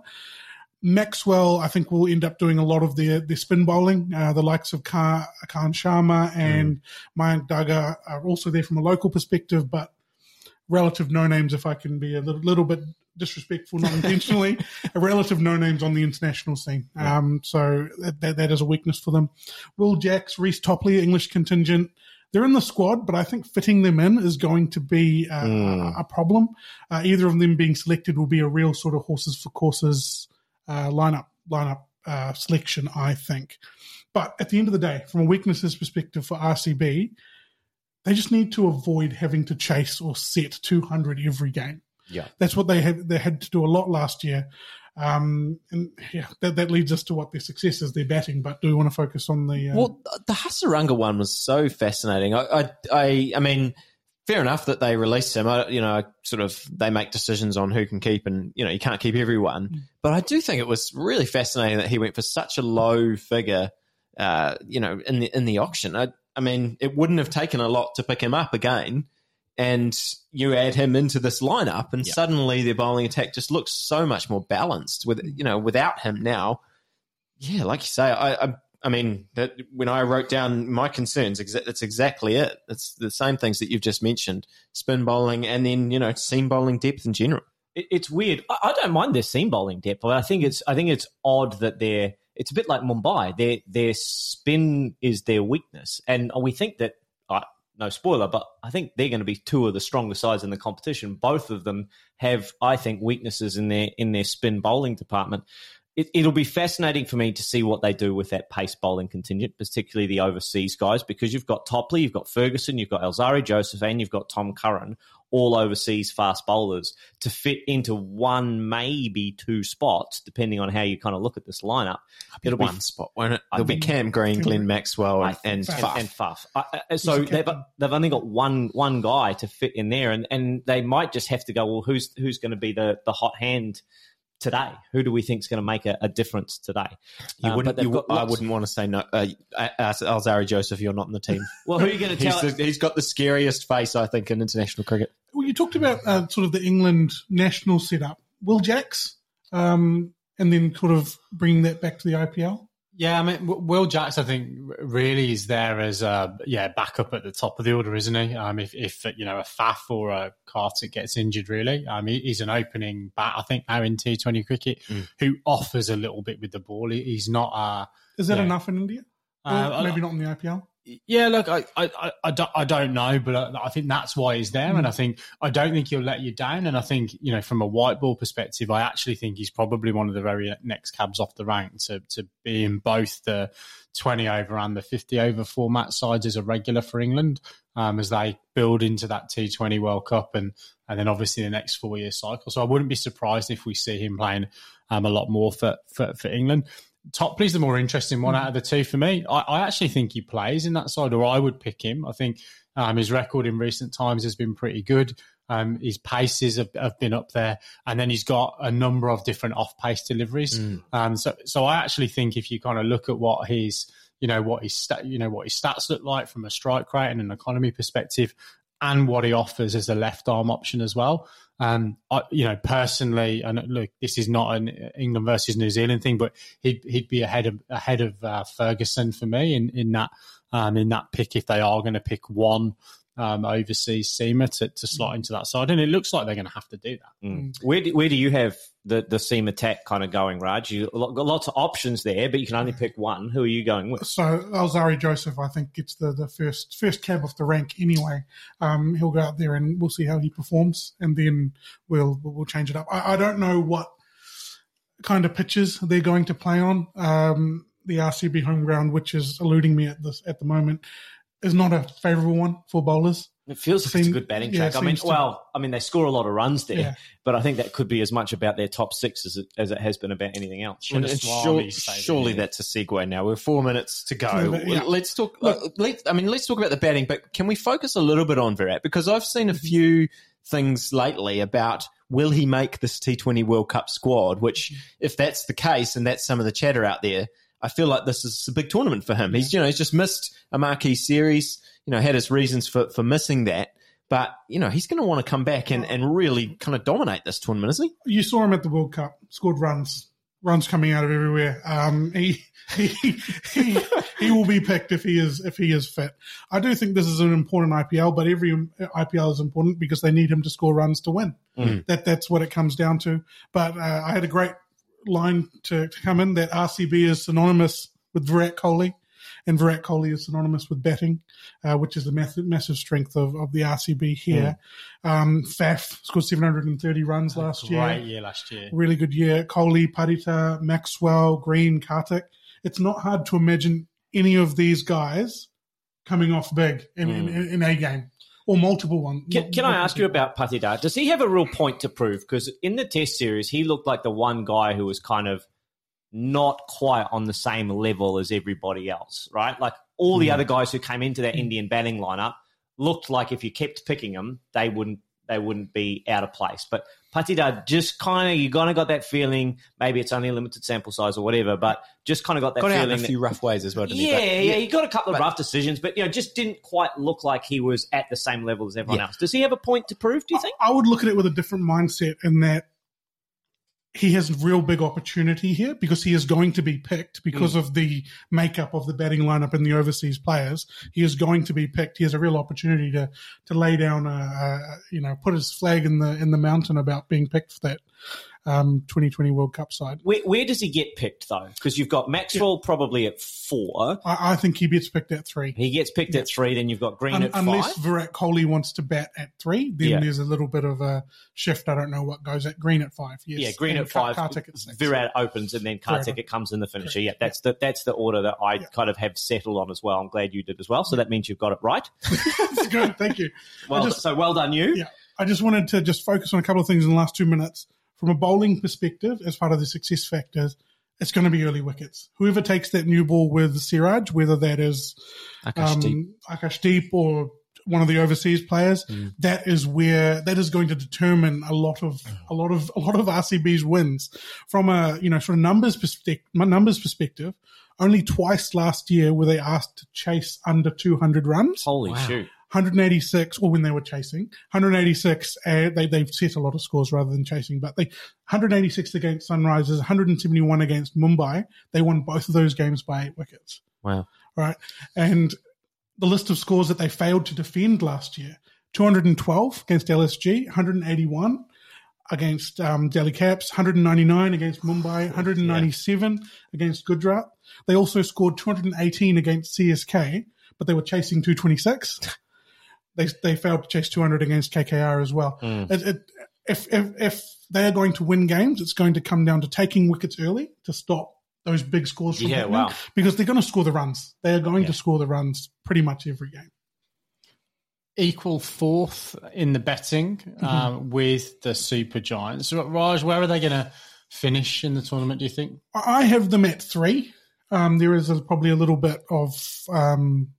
Maxwell, I think, will end up doing a lot of their, their spin bowling. Uh, the likes of Khan, Khan Sharma and mm. Mayank Daga are also there from a local perspective, but relative no-names, if I can be a little, little bit disrespectful, not intentionally, a relative no-names on the international scene. Yeah. Um, so that, that, that is a weakness for them. Will Jacks, Reece Topley, English contingent, they're in the squad, but I think fitting them in is going to be uh, mm. a problem. Uh, either of them being selected will be a real sort of horses for courses uh, lineup lineup uh, selection, I think. But at the end of the day, from a weaknesses perspective for R C B, they just need to avoid having to chase or set two hundred every game. Yeah, that's what they had. They had to do a lot last year. Um, and yeah, that, that leads us to what their success is, their batting. But do we want to focus on the? Uh, well, the Hasaranga one was so fascinating. I, I, I, I mean, fair enough that they released him. I, you know, sort of they make decisions on who can keep, and you know, you can't keep everyone. Mm. But I do think it was really fascinating that he went for such a low figure. Uh, you know, in the in the auction, I, I mean, it wouldn't have taken a lot to pick him up again. And you add him into this lineup, and yep. suddenly their bowling attack just looks so much more balanced. With you know, without him now, yeah, like you say, I, I, I mean, that when I wrote down my concerns, exa- that's exactly it. It's the same things that you've just mentioned: spin bowling, and then you know, seam bowling depth in general. It, it's weird. I, I don't mind their seam bowling depth, but I think it's, I think it's odd that they're. It's a bit like Mumbai. Their their spin is their weakness, and we think that. Uh, No spoiler, but I think they're going to be two of the stronger sides in the competition. Both of them have, I think, weaknesses in their in their spin bowling department. It, it'll be fascinating for me to see what they do with that pace bowling contingent, particularly the overseas guys, because you've got Topley, you've got Ferguson, you've got Alzarri Joseph, and you've got Tom Curran, all overseas fast bowlers, to fit into one, maybe two spots, depending on how you kind of look at this lineup. It'll be one be, spot, won't it? There'll be Cam Green, Glenn Maxwell, and, and Faf. And, and Faf. I, so they've, they've only got one one guy to fit in there, and, and they might just have to go, well, who's who's going to be the, the hot hand today? Who do we think is going to make a, a difference today? You wouldn't, um, you, I wouldn't want to say no. Uh, Alzarri Joseph, you're not in the team. Well, who are you going to tell? he's, the, he's got the scariest face, I think, in international cricket. Well, you talked about uh, sort of the England national setup. Will Jacks, um, and then sort of bring that back to the I P L? Yeah, I mean, Will Jacks, I think, really is there as a yeah backup at the top of the order, isn't he? Um, if, if you know a Faf or a Kartik gets injured, really, um, he, he's an opening bat, I think, now in T twenty cricket, mm. who offers a little bit with the ball. He, he's not. Uh, is that yeah. enough in India? Uh, maybe not in the I P L. Yeah, look, I, I, I, don't, I don't know, but I, I think that's why he's there. Mm. And I think, I don't think he'll let you down. And I think, you know, from a white ball perspective, I actually think he's probably one of the very next cabs off the rank to, to be in both the twenty over and the fifty over format sides as a regular for England, um, as they build into that T twenty World Cup and, and then obviously the next four year cycle. So I wouldn't be surprised if we see him playing um, a lot more for, for, for England. Topley's the more interesting one out of the two for me. I, I actually think he plays in that side, or I would pick him. I think um, his record in recent times has been pretty good. Um, his paces have, have been up there, and then he's got a number of different off-pace deliveries. Mm. Um, so, so I actually think if you kind of look at what his, you know, what his stat, you know, what his stats look like from a strike rate and an economy perspective, and what he offers as a left arm option as well. Um, I, you know, personally, and look, this is not an England versus New Zealand thing, but he'd he'd be ahead of ahead of uh, Ferguson for me in in that um, in that pick if they are going to pick one um, overseas seamer to, to slot into that side, and it looks like they're going to have to do that. Mm. Where do, where do you have the the seam attack kind of going, Raj? You got lots of options there, but you can only pick one. Who are you going with? So Alzarri Joseph, I think, gets the, the first first cab off the rank anyway. Um, he'll go out there and we'll see how he performs, and then we'll we'll change it up. I, I don't know what kind of pitches they're going to play on. Um, the R C B home ground, which is eluding me at this at the moment, is not a favourable one for bowlers. It feels like Seem- it's a good batting yeah, track. I mean, seems to- well, I mean, they score a lot of runs there, Yeah. but I think that could be as much about their top six as it, as it has been about anything else. And, and Swami sure, say surely that. that's a segue now. We're four minutes to go. Yeah, but, yeah. Let's talk. Uh, let, I mean, let's talk about the batting, but can we focus a little bit on Virat? Because I've seen a few things lately about will he make this T twenty World Cup squad, which if that's the case and that's some of the chatter out there, I feel like this is a big tournament for him. He's, you know, he's just missed a marquee series, you know, had his reasons for, for missing that. But, you know, he's going to want to come back and, and really kind of dominate this tournament, isn't he? You saw him at the World Cup, scored runs, runs coming out of everywhere. Um, he, he he he will be picked if he is if he is fit. I do think this is an important I P L, but every I P L is important because they need him to score runs to win. Mm. That that's what it comes down to. But uh, I had a great line to, to come in that R C B is synonymous with Virat Kohli. And Virat Kohli is synonymous with batting, uh, which is the massive, massive strength of, of the R C B here. Mm. Um, Faf scored seven hundred thirty runs last Great year. Great year last year. Really good year. Kohli, Padita, Maxwell, Green, Kartik. It's not hard to imagine any of these guys coming off big in, mm. in, in a game or multiple ones. Can, can I ask you about Patidar? Does he have a real point to prove? Because in the Test series, he looked like the one guy who was kind of not quite on the same level as everybody else, right? Like all the mm. other guys who came into that Indian batting lineup looked like if you kept picking them, they wouldn't they wouldn't be out of place. But Patidar just kind of, you kind of got that feeling, maybe it's only a limited sample size or whatever, but just kind of got that got feeling. Got out in a few rough ways as well, didn't yeah, he? But, yeah, he got a couple of but, rough decisions, but you know, just didn't quite look like he was at the same level as everyone yeah. else. Does he have a point to prove, do you think? I, I would look at it with a different mindset in that he has real big opportunity here because he is going to be picked because mm. of the makeup of the batting lineup and the overseas players. He is going to be picked. He has a real opportunity to to lay down a, a you know put his flag in the in the mountain about being picked for that um, twenty twenty World Cup side. Where, where does he get picked though? Because you've got Maxwell yeah. probably at four. I, I think he gets picked at three. He gets picked yeah. at three. Then you've got Green Un- at unless five. Unless Virat Kohli wants to bat at three, then yeah. there's a little bit of a shift. I don't know what goes at Green at five. Yes. Yeah, Green and at five. Kartik at six. Virat opens and then Kartik it comes in the finisher. Correct. Yeah, that's the that's the order that I yeah. kind of have settled on as well. I'm glad you did as well. So that means you've got it right. That's good. Thank you. Well, just, so well done, you. Yeah, I just wanted to just focus on a couple of things in the last two minutes. From a bowling perspective, as part of the success factors, it's going to be early wickets. Whoever takes that new ball with Siraj, whether that is Akashdeep um, Akashdeep or one of the overseas players, mm. that is where that is going to determine a lot of a lot of a lot of R C B's wins. From a you know sort of numbers perspective, numbers perspective, only twice last year were they asked to chase under two hundred runs. Holy wow. shoot! one hundred eighty-six, or when they were chasing, one hundred eighty-six, uh, they, they've set a lot of scores rather than chasing, but they one hundred eighty-six against Sunrisers, one hundred seventy-one against Mumbai. They won both of those games by eight wickets. Wow. Right. And the list of scores that they failed to defend last year, two hundred twelve against L S G, one hundred eighty-one against um, Delhi Caps, one hundred ninety-nine against Mumbai, one hundred ninety-seven yeah. against Gujarat. They also scored two hundred eighteen against C S K, but they were chasing two twenty-six. They they failed to chase two hundred against K K R as well. Mm. It, it, if, if if they are going to win games, it's going to come down to taking wickets early to stop those big scores from yeah, happening wow. because they're going to score the runs. They are going yeah. to score the runs pretty much every game. Equal fourth in the betting mm-hmm. um, with the Super Giants. Raj, where are they going to finish in the tournament, do you think? I have them at three. Um, there is a, probably a little bit of um,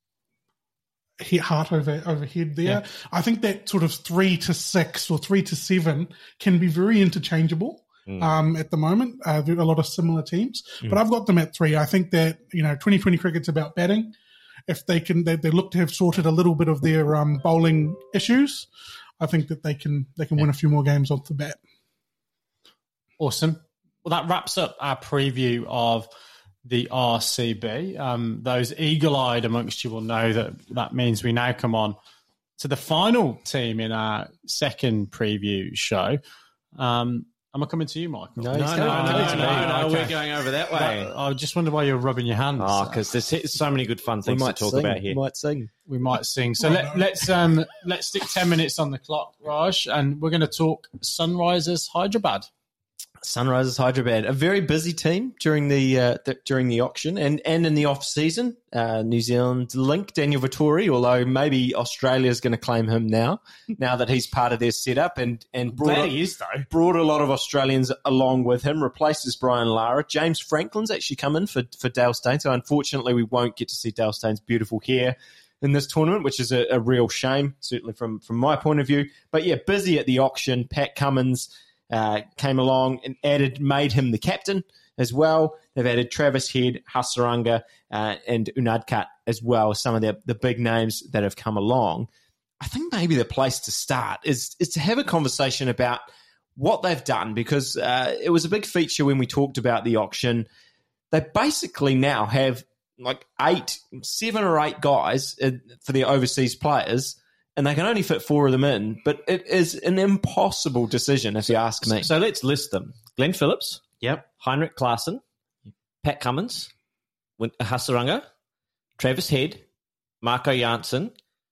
heart over overhead there. Yeah. I think that sort of three to six or three to seven can be very interchangeable. Mm. Um, at the moment, uh, there are a lot of similar teams, mm. but I've got them at three. I think that, you know, twenty twenty cricket's about batting. If they can, they, they look to have sorted a little bit of their um, bowling issues. I think that they can they can yeah. win a few more games off the bat. Awesome. Well, that wraps up our preview of the R C B. Um, those eagle-eyed amongst you will know that that means we now come on to the final team in our second preview show. Um, am I coming to you, Michael? No, no, no, no, no, no, no okay. We're going over that way. I just wondered why you're rubbing your hands. Oh, because there's so many good fun things to talk sing. about here. We might sing. We might sing. So let, let's um, let's stick ten minutes on the clock, Raj, and we're going to talk Sunrisers Hyderabad. Sunrisers Hyderabad, a very busy team during the, uh, the during the auction and, and in the off season. Uh, New Zealand link Daniel Vettori, although maybe Australia's going to claim him now, now that he's part of their setup and and brought Glad a, he is, though. brought a lot of Australians along with him. Replaces Brian Lara. James Franklin's actually come in for for Dale Steyn. So unfortunately, we won't get to see Dale Steyn's beautiful hair in this tournament, which is a, a real shame, certainly from from my point of view. But yeah, busy at the auction. Pat Cummins Uh, came along and added, made him the captain as well. They've added Travis Head, Hasaranga, uh, and Unadkat as well, some of the, the big names that have come along. I think maybe the place to start is, is to have a conversation about what they've done, because uh, it was a big feature when we talked about the auction. They basically now have like eight, seven or eight guys uh, for their overseas players, and they can only fit four of them in, but it is an impossible decision, if you ask me. So let's list them. Glenn Phillips. Yep. Heinrich Klaassen. Pat Cummins. Hasaranga. Travis Head. Marco Janssen.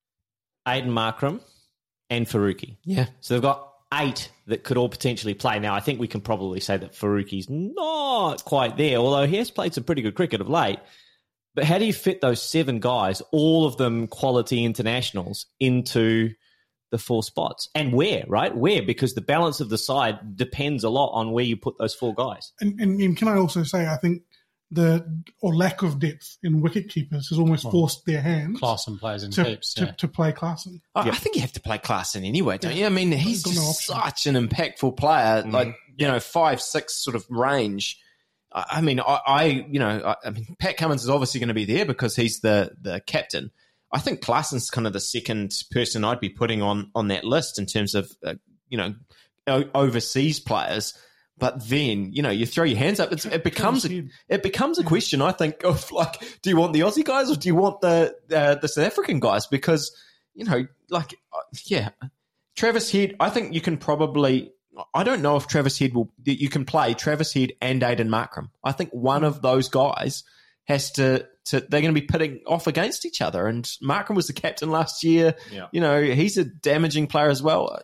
Aiden Markram. And Faruqi. Yeah. So they've got eight that could all potentially play. Now, I think we can probably say that Faruqi's not quite there, although he has played some pretty good cricket of late. But how do you fit those seven guys, all of them quality internationals, into the four spots? And where, right? Where? Because the balance of the side depends a lot on where you put those four guys. And, and, and can I also say, I think the or lack of depth in wicket keepers has almost forced their hands Klaassen plays in to, keeps, to, yeah. to play Klaassen. I, Yep. I think you have to play Klaassen anyway, don't Yeah. you? I mean, he's Got no just option. such an impactful player, like, you know, five, six sort of range. I, I mean, I, I you know, I, I mean, Pat Cummins is obviously going to be there because he's the, the captain. I think Klaassen's kind of the second person I'd be putting on, on that list in terms of, uh, you know, o- overseas players. But then, you know, you throw your hands up. It's, it becomes a, it becomes a question, I think, of like, do you want the Aussie guys or do you want the uh, the South African guys? Because, you know, like, uh, yeah, Travis Head, I think you can probably, I don't know if Travis Head will, you can play Travis Head and Aiden Markram. I think one of those guys has to, to they're going to be pitting off against each other. And Markram was the captain last year. Yeah. You know, he's a damaging player as well.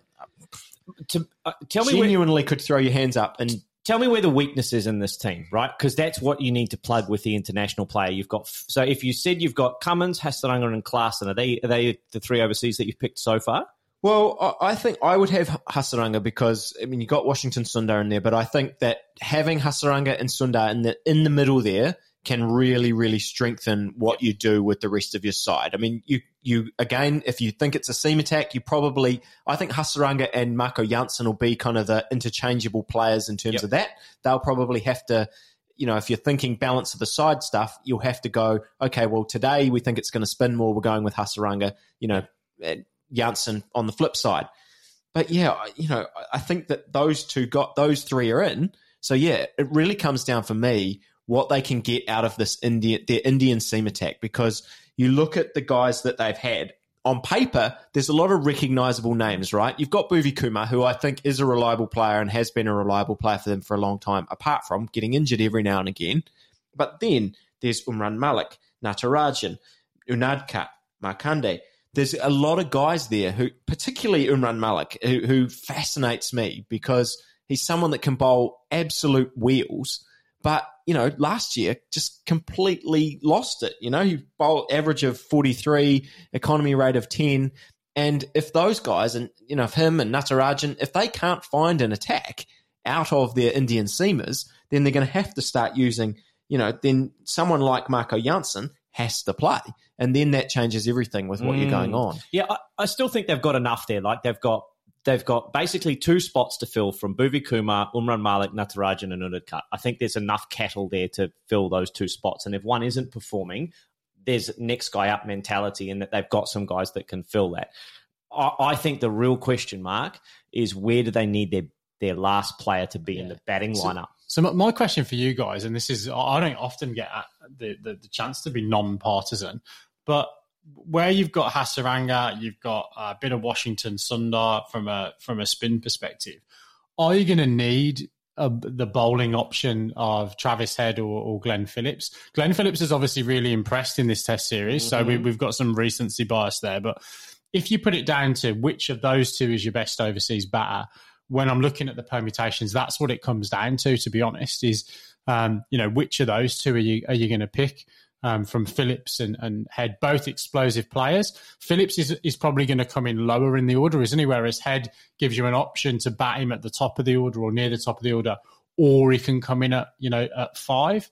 To, uh, tell me where, Genuinely could throw your hands up and tell me where the weakness is in this team, right? Because that's what you need to plug with the international player. You've got so if you said you've got Cummins, Hasaranga, and Klaassen, are they are they the three overseas that you've picked so far? Well, I I think I would have Hasaranga because, I mean, you got Washington Sundar in there, but I think that having Hasaranga and Sundar in the in the middle there can really, really strengthen what you do with the rest of your side. I mean, you you again, if you think it's a seam attack, you probably, I think Hasaranga and Marco Janssen will be kind of the interchangeable players in terms Yep. of that. They'll probably have to, you know, if you're thinking balance of the side stuff, you'll have to go, okay, well, today we think it's going to spin more. We're going with Hasaranga, you know, and Janssen on the flip side. But yeah, you know, I think that those two got, those three are in. So yeah, it really comes down for me what they can get out of this Indian, their Indian seam attack, because you look at the guys that they've had on paper, there's a lot of recognizable names, right? You've got Bhuvi Kumar, who I think is a reliable player and has been a reliable player for them for a long time, apart from getting injured every now and again. But then there's Umran Malik, Natarajan, Unadkat, Markande. There's a lot of guys there who, particularly Umran Malik, who, who fascinates me because he's someone that can bowl absolute wheels. But, you know, last year just completely lost it. You know, he bowled average of forty-three, economy rate of ten. And if those guys, and, you know, if him and Natarajan, if they can't find an attack out of their Indian seamers, then they're going to have to start using, you know, then someone like Marco Janssen has to play. And then that changes everything with what Mm. you're going on. Yeah, I, I still think they've got enough there. Like they've got they've got basically two spots to fill from Bhuvi Kumar, Umran Malik, Natarajan, and Unadkat. I think there's enough cattle there to fill those two spots. And if one isn't performing, there's next guy up mentality in that they've got some guys that can fill that. I, I think the real question mark is where do they need their, their last player to be in the batting So- lineup? So my- my question for you guys, and this is, I don't often get the, the, the chance to be non-partisan, but where you've got Hasaranga, you've got a bit of Washington Sundar from a from a spin perspective. Are you going to need a, the bowling option of Travis Head or, or Glenn Phillips? Glenn Phillips is obviously really impressed in this Test series, so we, we've got some recency bias there. But if you put it down to which of those two is your best overseas batter, when I'm looking at the permutations, that's what it comes down to, to be honest, is, um, you know, which of those two are you are you going to pick um, from Phillips and, and Head, both explosive players. Phillips is is probably going to come in lower in the order, isn't he? Whereas Head gives you an option to bat him at the top of the order or near the top of the order, or he can come in at, you know, at five.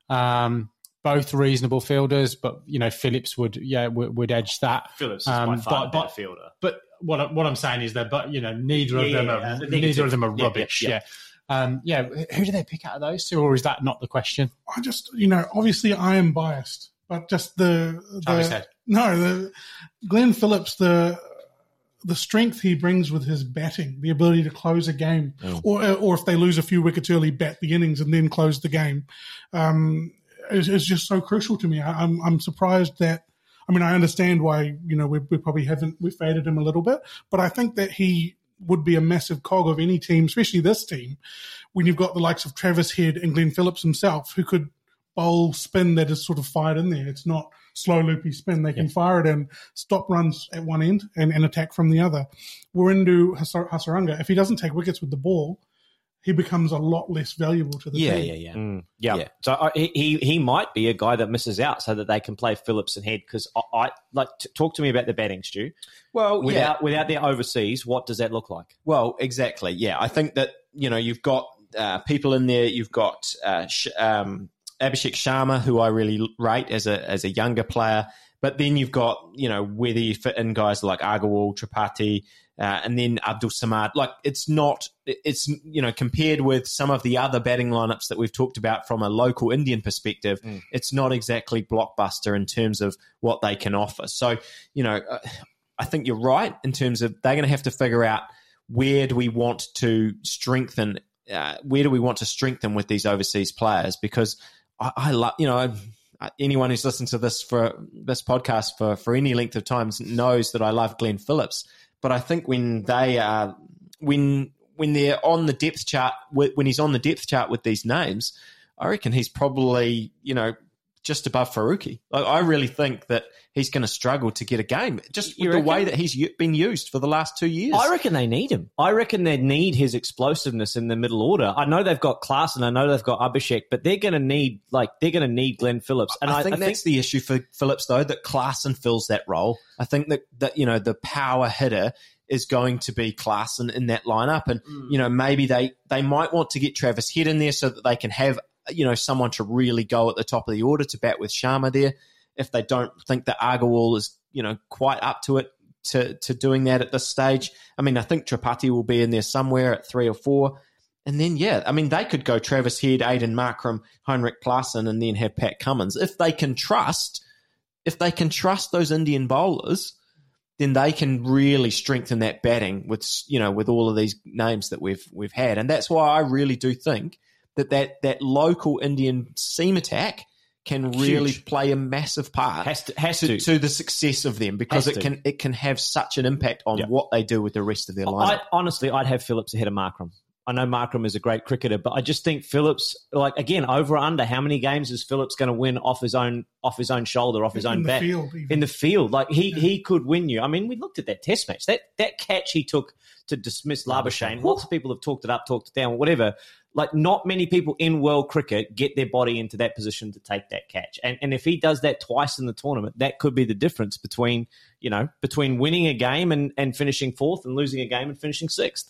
Um, both reasonable fielders, but, you know, Phillips would, yeah, would, would edge that. Phillips is um, by far but, the better but, fielder. But what I- what I'm saying is that, but you know, neither of Yeah, them yeah, are yeah. neither Negative. of them are Yeah, rubbish. yeah, Yeah, yeah. Um, yeah. Who do they pick out of those two, or is that not the question? I just, you know, obviously I am biased, but just the, Travis the Head. no, the Glenn Phillips, the the strength he brings with his batting, the ability to close a game, Mm. or or if they lose a few wickets early, bat the innings and then close the game, um, is, is just so crucial to me. I, I'm I'm surprised that. I mean, I understand why, you know, we, we probably haven't, we faded him a little bit, but I think that he would be a massive cog of any team, especially this team, when you've got the likes of Travis Head and Glenn Phillips himself, who could bowl spin that is sort of fired in there. It's not slow, loopy spin. They can fire it and stop runs at one end and, and attack from the other. Warindu Hasar- Hasaranga, if he doesn't take wickets with the ball, he becomes a lot less valuable to the Yeah, team. yeah, yeah. Mm, yeah. Yeah. So uh, he he he might be a guy that misses out so that they can play Phillips and Head. Because I, I like t- talk to me about the batting, Stu. Well, yeah. Without without their overseas, what does that look like? Well, exactly. Yeah, I think that, you know, you've got uh, people in there. You've got uh, Sh- um, Abhishek Sharma, who I really rate as a as a younger player. But then you've got, you know, whether you fit in guys like Agarwal, Tripathi, uh, and then Abdul Samad. Like, it's not, it's, you know, compared with some of the other batting lineups that we've talked about from a local Indian perspective, mm. it's not exactly blockbuster in terms of what they can offer. So, you know, uh, I think you're right in terms of they're going to have to figure out where do we want to strengthen, uh, where do we want to strengthen with these overseas players? Because I, I love, you know, I, anyone who's listened to this for this podcast for, for any length of time knows that I love Glenn Phillips. But I think when they are when when they're on the depth chart, when he's on the depth chart with these names, I reckon he's probably, you know, just above Faruqi. Like, I really think that he's going to struggle to get a game just with the way that he's been used for the last two years. I reckon they need him. I reckon they need his explosiveness in the middle order. I know they've got Klaas and I know they've got Abhishek, but they're going to need like they're going to need Glenn Phillips. And I, I, think I that's think the issue for Phillips, though, that Klaasen fills that role. I think that that you know the power hitter is going to be Klaasen in that lineup, and mm. you know maybe they they might want to get Travis Head in there so that they can have, you know, someone to really go at the top of the order to bat with Sharma there. If they don't think that Agarwal is, you know, quite up to it to, to doing that at this stage. I mean, I think Tripathi will be in there somewhere at three or four. And then, yeah, I mean, they could go Travis Head, Aiden Markram, Heinrich Klaasen, and then have Pat Cummins. If they can trust, if they can trust those Indian bowlers, then they can really strengthen that batting with, you know, with all of these names that we've we've had. And that's why I really do think that that, that local Indian seam attack can really Huge. play a massive part has to, has to, to. to the success of them, because Has it to. can it can have such an impact on Yeah. what they do with the rest of their I, lineup. honestly, I'd have Phillips ahead of Markram. I know Markram is a great cricketer, but I just think Phillips, like again, over or under, how many games is Phillips going to win off his own off his own shoulder, off his In own the bat field, even. in the field? Like he Yeah. he could win you. I mean, we looked at that Test match. That that catch he took to dismiss Labuschagne. Lots of people have talked it up, talked it down, whatever. Like, not many people in world cricket get their body into that position to take that catch. And and if he does that twice in the tournament, that could be the difference between, you know, between winning a game and, and finishing fourth and losing a game and finishing sixth.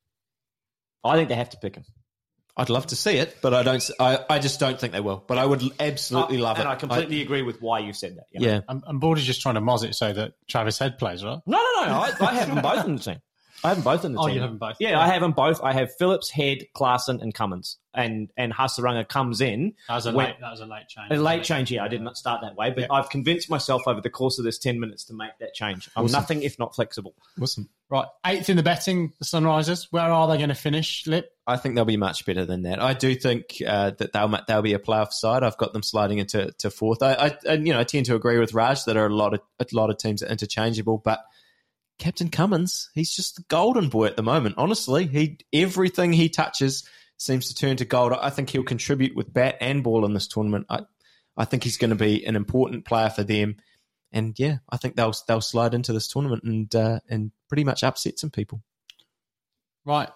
I think they have to pick him. I'd love to see it, but I don't. I, I just don't think they will. But I would absolutely love and it. I completely agree with why you said that. you know? Yeah. And, and Bordy's just trying to moz it so that Travis Head plays, right? No, no, no. I, I have them both in the team. I have them both in the Oh, team. you have them both? Yeah, Yeah. I have them both. I have Phillips, Head, Klaasen, and Cummins. And and Hasaranga comes in. That was a when- late. That was a late change. A late change, yeah. I did not start that way, but Yeah. I've convinced myself over the course of this ten minutes to make that change. I'm nothing if not flexible. Awesome. Right, eighth in the betting, the Sunrisers. Where are they going to finish, Lip? I think they'll be much better than that. I do think uh, that they'll they'll be a playoff side. I've got them sliding into to fourth. I, I and, you know I tend to agree with Raj that are a lot of a lot of teams are interchangeable, but Captain Cummins, he's just the golden boy at the moment. Honestly, he everything he touches seems to turn to gold. I think he'll contribute with bat and ball in this tournament. I I think he's going to be an important player for them, and yeah, I think they'll they'll slide into this tournament and uh, and pretty much upset some people. Right,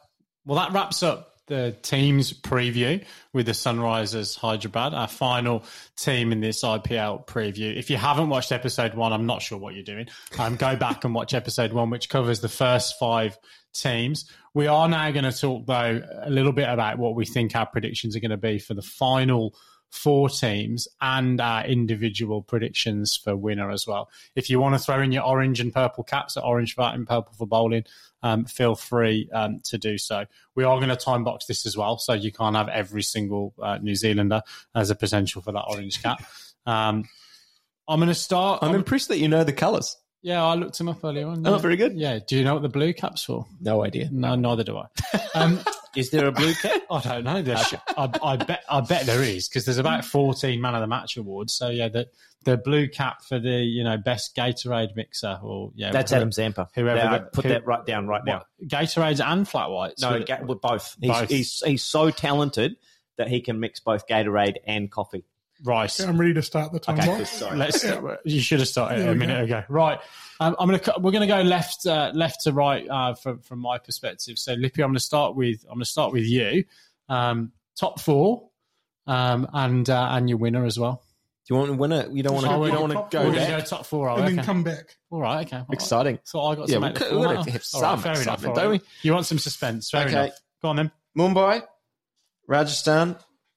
Well, that wraps up the team's preview with the Sunrisers Hyderabad, our final team in this I P L preview. If you haven't watched episode one, I'm not sure what you're doing. Um, go back and watch episode one, which covers the first five teams. We are now going to talk, though, a little bit about what we think our predictions are going to be for the final four teams and our individual predictions for winner as well. If you want to throw in your orange and purple caps, at orange for batting, purple for bowling, um, feel free um, to do so. We are going to time box this as well, so you can't have every single uh, New Zealander as a potential for that orange cap. Um, I'm going to start. I'm, I'm impressed that you know the colours. Yeah, I looked them up earlier on. Oh, yeah. very good. Yeah. Do you know what the blue cap's for? No idea. No, neither do I. Um, Is there a blue cap? I don't know. There's, I, I bet. I bet there is, because there's about fourteen Man of the Match awards. So yeah, the the blue cap for the you know best Gatorade mixer, or yeah, That's whoever, Adam Zampa. Whoever Yeah, the- I'd put who- that right down right now. What, Gatorades and flat whites. No, With- ga- with both. He's, Both. he's he's so talented that he can mix both Gatorade and coffee. right. I'm ready to start the time Okay, box. good, sorry. Let's. You should have started There a we minute go. ago. Right. Um, I'm gonna. We're gonna go left, uh, left to right uh, from from my perspective. So, Lippy, I'm gonna start with. I'm gonna start with you. Um, top four, um, and uh, and your winner as well. Do you want to win it? You don't want to. Oh, you don't top want to four. go We're gonna back. go top four. Oh, and okay. then come back. All right. Okay. All right. Exciting. So I got Yeah, some. we'll make the cut- we've format got to up. have All right, some fair enough. excitement, all don't right. we? You want some suspense? Fair Okay. enough. Go on then. Mumbai, Rajasthan,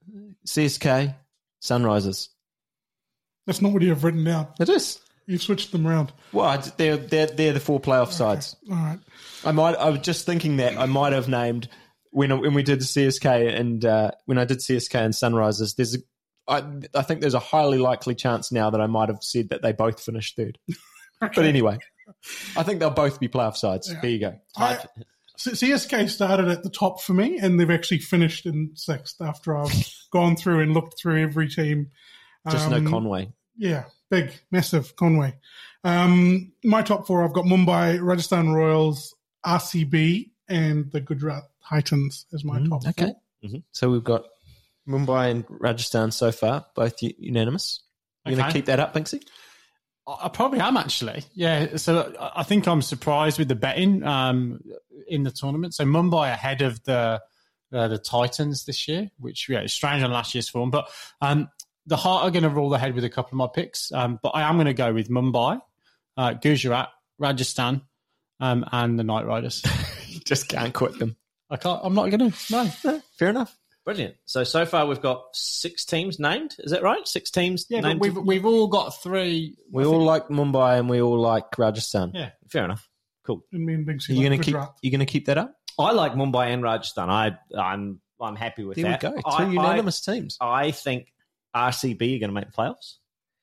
C S K, Sunrisers. That's not what you've written down. It is. You've switched them around. Well, I- they're they're they're the four playoff sides. All right. I might. I was just thinking that I might have named when when we did the C S K and uh, when I did C S K and Sunrisers. There's a, I I think there's a highly likely chance now that I might have said that they both finished third. But anyway, I think they'll both be playoff sides. Yeah. There you go. I, C- CSK started at the top for me, and they've actually finished in sixth after I've gone through and looked through every team. Just Um, no Conway. Yeah, big, massive Conway. Um, my top four, I've got Mumbai, Rajasthan Royals, R C B, and the Gujarat Titans as my top Okay. four. Mm-hmm. So we've got Mumbai and Rajasthan so far, both u- unanimous. You going Okay. to keep that up, Binksy? I probably am, actually. Yeah. So I think I'm surprised with the betting um, in the tournament. So Mumbai ahead of the uh, the Titans this year, which yeah, is strange on last year's form. But um, the Heart are going to rule ahead with a couple of my picks. Um, but I am going to go with Mumbai, uh, Gujarat, Rajasthan, um, and the Knight Riders. You just can't quit them. I can't. I'm not going to. No. No, fair enough. Brilliant. So, so far we've got six teams named. Is that right? Six teams Yeah, but named. we've we've all got three. We all like Mumbai and we all like Rajasthan. Yeah. Fair enough. Cool. And me and Binksy Are you like going to keep? Gujarat. You going to keep that up? I like Mumbai and Rajasthan. I, I'm I'm happy with There that. we go. Two I, unanimous teams. I, I think R C B are going to make the playoffs.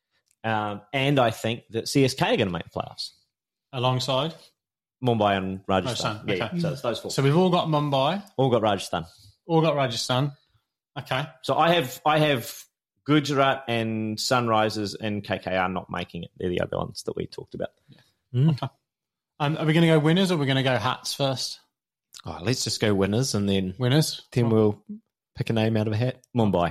Um, and I think that C S K are going to make the playoffs. Alongside. Mumbai and Rajasthan. Rajasthan, Yeah, okay. yeah. So it's those four. So we've all got Mumbai, All got Rajasthan. all got Rajasthan. Okay. So I have I have Gujarat and Sunrisers and K K R not making it. They're the other ones that we talked about. Um, are we going to go winners or are we going to go hats first? Oh, let's just go winners and then Winners. then we'll pick a name out of a hat. Mumbai.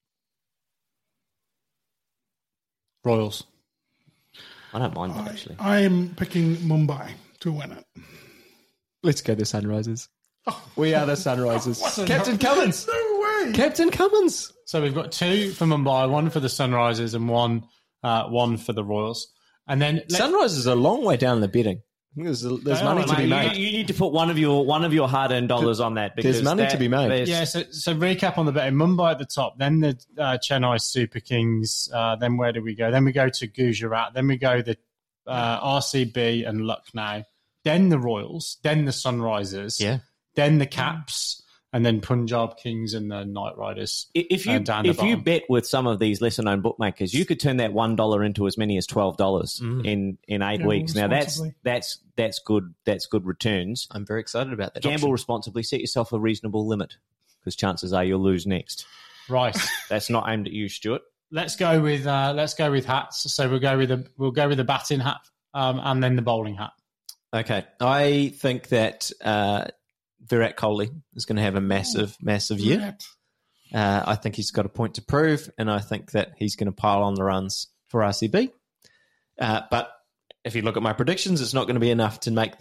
Royals. I don't mind that I, actually. I am picking Mumbai to win it. Let's go the Sunrisers. We are the Sunrisers. a- Captain Cummins. No way. Captain Cummins. So we've got two for Mumbai, one for the Sunrisers, and one uh, one for the Royals. And then let- Sunrisers are a long way down the betting. I think There's, there's They money are, to be Mate, made. you, you need to put one of your one of your hard earned dollars on that because There's money that- to be made. there's- yeah, so, so recap on the betting. Mumbai at the top, then the uh, Chennai Super Kings. Uh, then where do we go? Then we go to Gujarat. Then we go the uh, R C B and Lucknow. Then the Royals. Then the Sunrisers. Yeah. Then the Caps. And then Punjab Kings and the Knight Riders. If you uh, down the if you bottom. bet with some of these lesser known bookmakers, you could turn that one dollar into as many as twelve dollars Mm. in in eight Gamble weeks. Now that's responsibly. that's that's good. That's good returns. I'm very excited about that. Gamble option. responsibly. Set yourself a reasonable limit because chances are you'll lose next. Right. That's not aimed at you, Stuart. Let's go with uh, let's go with hats. So we'll go with the we'll go with the batting hat um, and then the bowling hat. Okay. I think that uh, Virat Kohli is going to have a massive, massive year. Right. Uh, I think he's got a point to prove, and I think that he's going to pile on the runs for R C B. Uh, but if you look at my predictions, it's not going to be enough to make them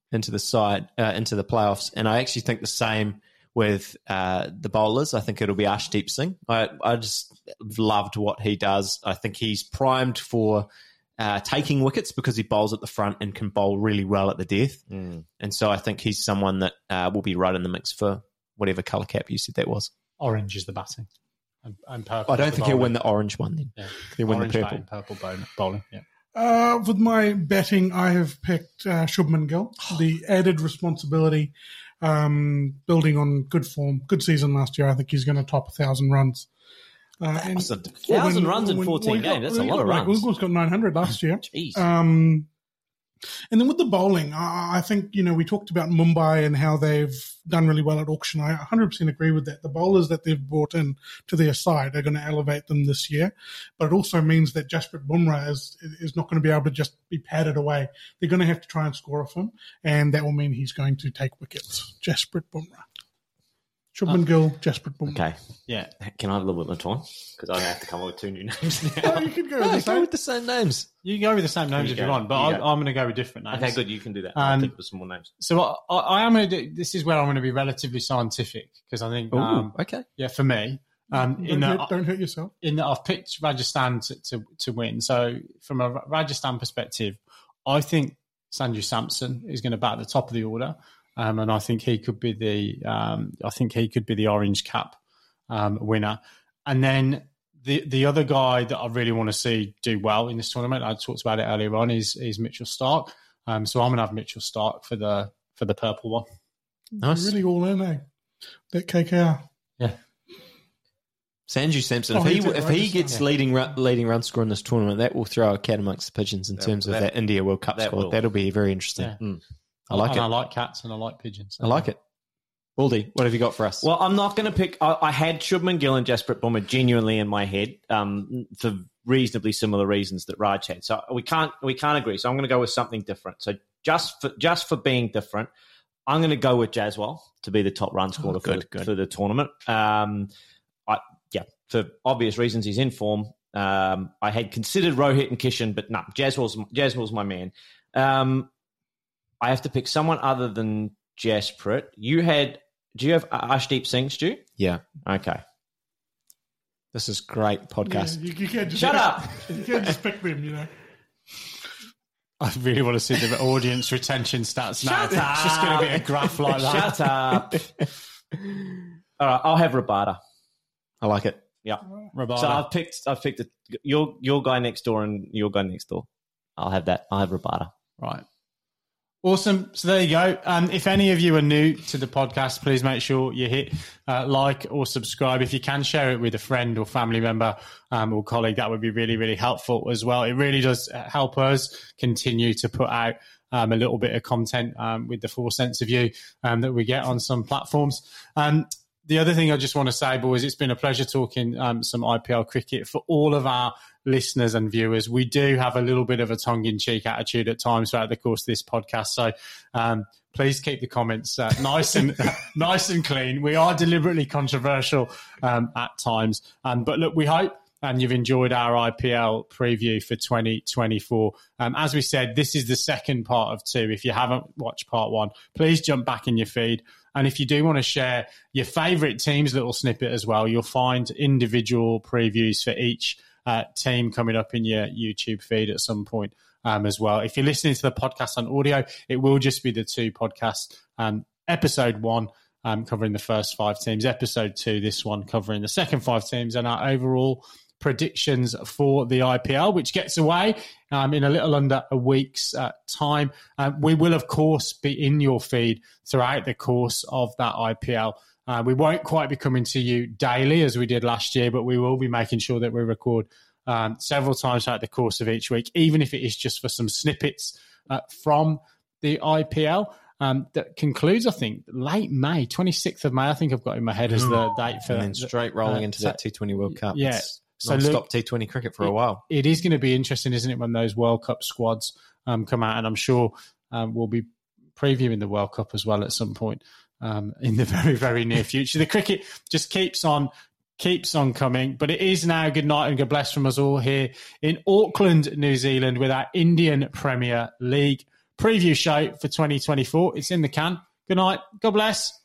into the side, uh, into the playoffs. And I actually think the same with uh, the bowlers. I think it'll be Arshdeep Singh. I, I just loved what he does. I think he's primed for uh, taking wickets because he bowls at the front and can bowl really well at the death. Mm. And so I think he's someone that uh, will be right in the mix for whatever colour cap you said that was. Orange is the batting. And, and purple I is don't the think he'll bowling. win the orange one then. Yeah. He'll win Orange the purple. batting, purple bowling. bowling yeah. Uh, with my betting, I have picked uh, Shubman Gill. The added responsibility, um, building on good form, good season last year. I think he's going to top a thousand runs. Uh, and That's a thousand runs in fourteen he got- games. That's a he lot of got- runs. Wiggles got nine hundred last year. Jeez. Um, and then with the bowling, I, I think, you know, we talked about Mumbai and how they've done really well at auction. I one hundred percent agree with that. The bowlers that they've brought in to their side are going to elevate them this year. But it also means that Jasprit Bumrah is, is not going to be able to just be padded away. They're going to have to try and score off him, and that will mean he's going to take wickets. Jasprit Bumrah. Shubman Gill, Jasprit Bumrah. Okay. Yeah. Can I have a little bit of time? Because I have to come up with two new names now. Oh, you could go with Yeah, the go same. with the same names. You can go with the same names You if go. you want, but You I, go. I'm going to go with different names. Okay, good. You can do that. Um, I'll think of some more names. So I, I, I am going to do, this is where I'm going to be relatively scientific because I think, Ooh, um, okay. yeah, for me, um, in Don't that, hurt, don't hurt yourself. in that I've picked Rajasthan to, to, to win. So from a Rajasthan perspective, I think Sanju Samson is going to bat at the top of the order, um, and I think he could be the um, I think he could be the orange cap um, winner. And then the the other guy that I really want to see do well in this tournament, I talked about it earlier on, is is Mitchell Stark. Um, so I'm going to have Mitchell Stark for the for the purple one. Nice. You're really all in, eh? That K K R. Yeah. Sanju Samson, Oh, if he he's at if he Rajasthan. gets leading ru- leading run score in this tournament, that will throw a cat amongst the pigeons in That- terms of that- that India World Cup that squad. will. That'll be very interesting. Yeah. Mm. I like and it. I like cats and I like pigeons. I like it. Baldy, what have you got for us? Well, I'm not going to pick. I, I had Shubman Gill and Jasprit Bumrah genuinely in my head um, for reasonably similar reasons that Raj had. So we can't we can't agree. So I'm going to go with something different. So just for just for being different, I'm going to go with Jaswal to be the top run scorer Oh, for, good, the, good. for the tournament. Um, I yeah, for obvious reasons, he's in form. Um, I had considered Rohit and Kishan, but no, Jaswal's Jaswal's my man. Um, I have to pick someone other than Jasprit. You had. Do you have Arshdeep Singh, Stu? Yeah, Okay. this is great podcast. Yeah, you, you can't just Shut pick, up. You can't just pick them, you know. I really want to see the audience retention stats now. Shut It's just going to be a graph like that. Shut up. All right, I'll have Rabada. I like it. Yeah. Rabada. So I've picked. I've picked a, your your guy next door and your guy next door. I'll have that. I'll have Rabada. Right. Awesome. So there you go. Um, if any of you are new to the podcast, please make sure you hit uh, like or subscribe. If you can, share it with a friend or family member um, or colleague. That would be really, really helpful as well. It really does help us continue to put out um, a little bit of content um, with the Four Sense of You um, that we get on some platforms. Um, the other thing I just want to say, boys, it's been a pleasure talking um, some I P L cricket for all of our listeners and viewers. We do have a little bit of a tongue-in-cheek attitude at times throughout the course of this podcast, so um, please keep the comments uh, nice and nice and clean. We are deliberately controversial um, at times, um, but look, we hope and you've enjoyed our I P L preview for twenty twenty-four. Um, as we said, this is the second part of two. If you haven't watched part one, please jump back in your feed. And if you do want to share your favourite team's little snippet as well, you'll find individual previews for each uh, team coming up in your YouTube feed at some point um, as well. If you're listening to the podcast on audio, it will just be the two podcasts. Um, episode one, um, covering the first five teams. Episode two, this one, covering the second five teams and our overall predictions for the I P L, which gets away um, in a little under a week's uh, time. Uh, we will, of course, be in your feed throughout the course of that I P L. Uh, we won't quite be coming to you daily as we did last year, but we will be making sure that we record um, several times throughout the course of each week, even if it is just for some snippets uh, from the I P L. Um, that concludes, I think, late May, twenty-sixth of May, I think I've got in my head as the date for And then straight rolling uh, into so- that T twenty World Cup. Yeah. It's So non-stop look- T twenty cricket for a while. It is going to be interesting, isn't it, when those World Cup squads um, come out, and I'm sure um, we'll be previewing the World Cup as well at some point um, in the very, very near future. The cricket just keeps on, keeps on coming, but it is now good night and God bless from us all here in Auckland, New Zealand, with our Indian Premier League preview show for twenty twenty-four. It's in the can. Good night. God bless.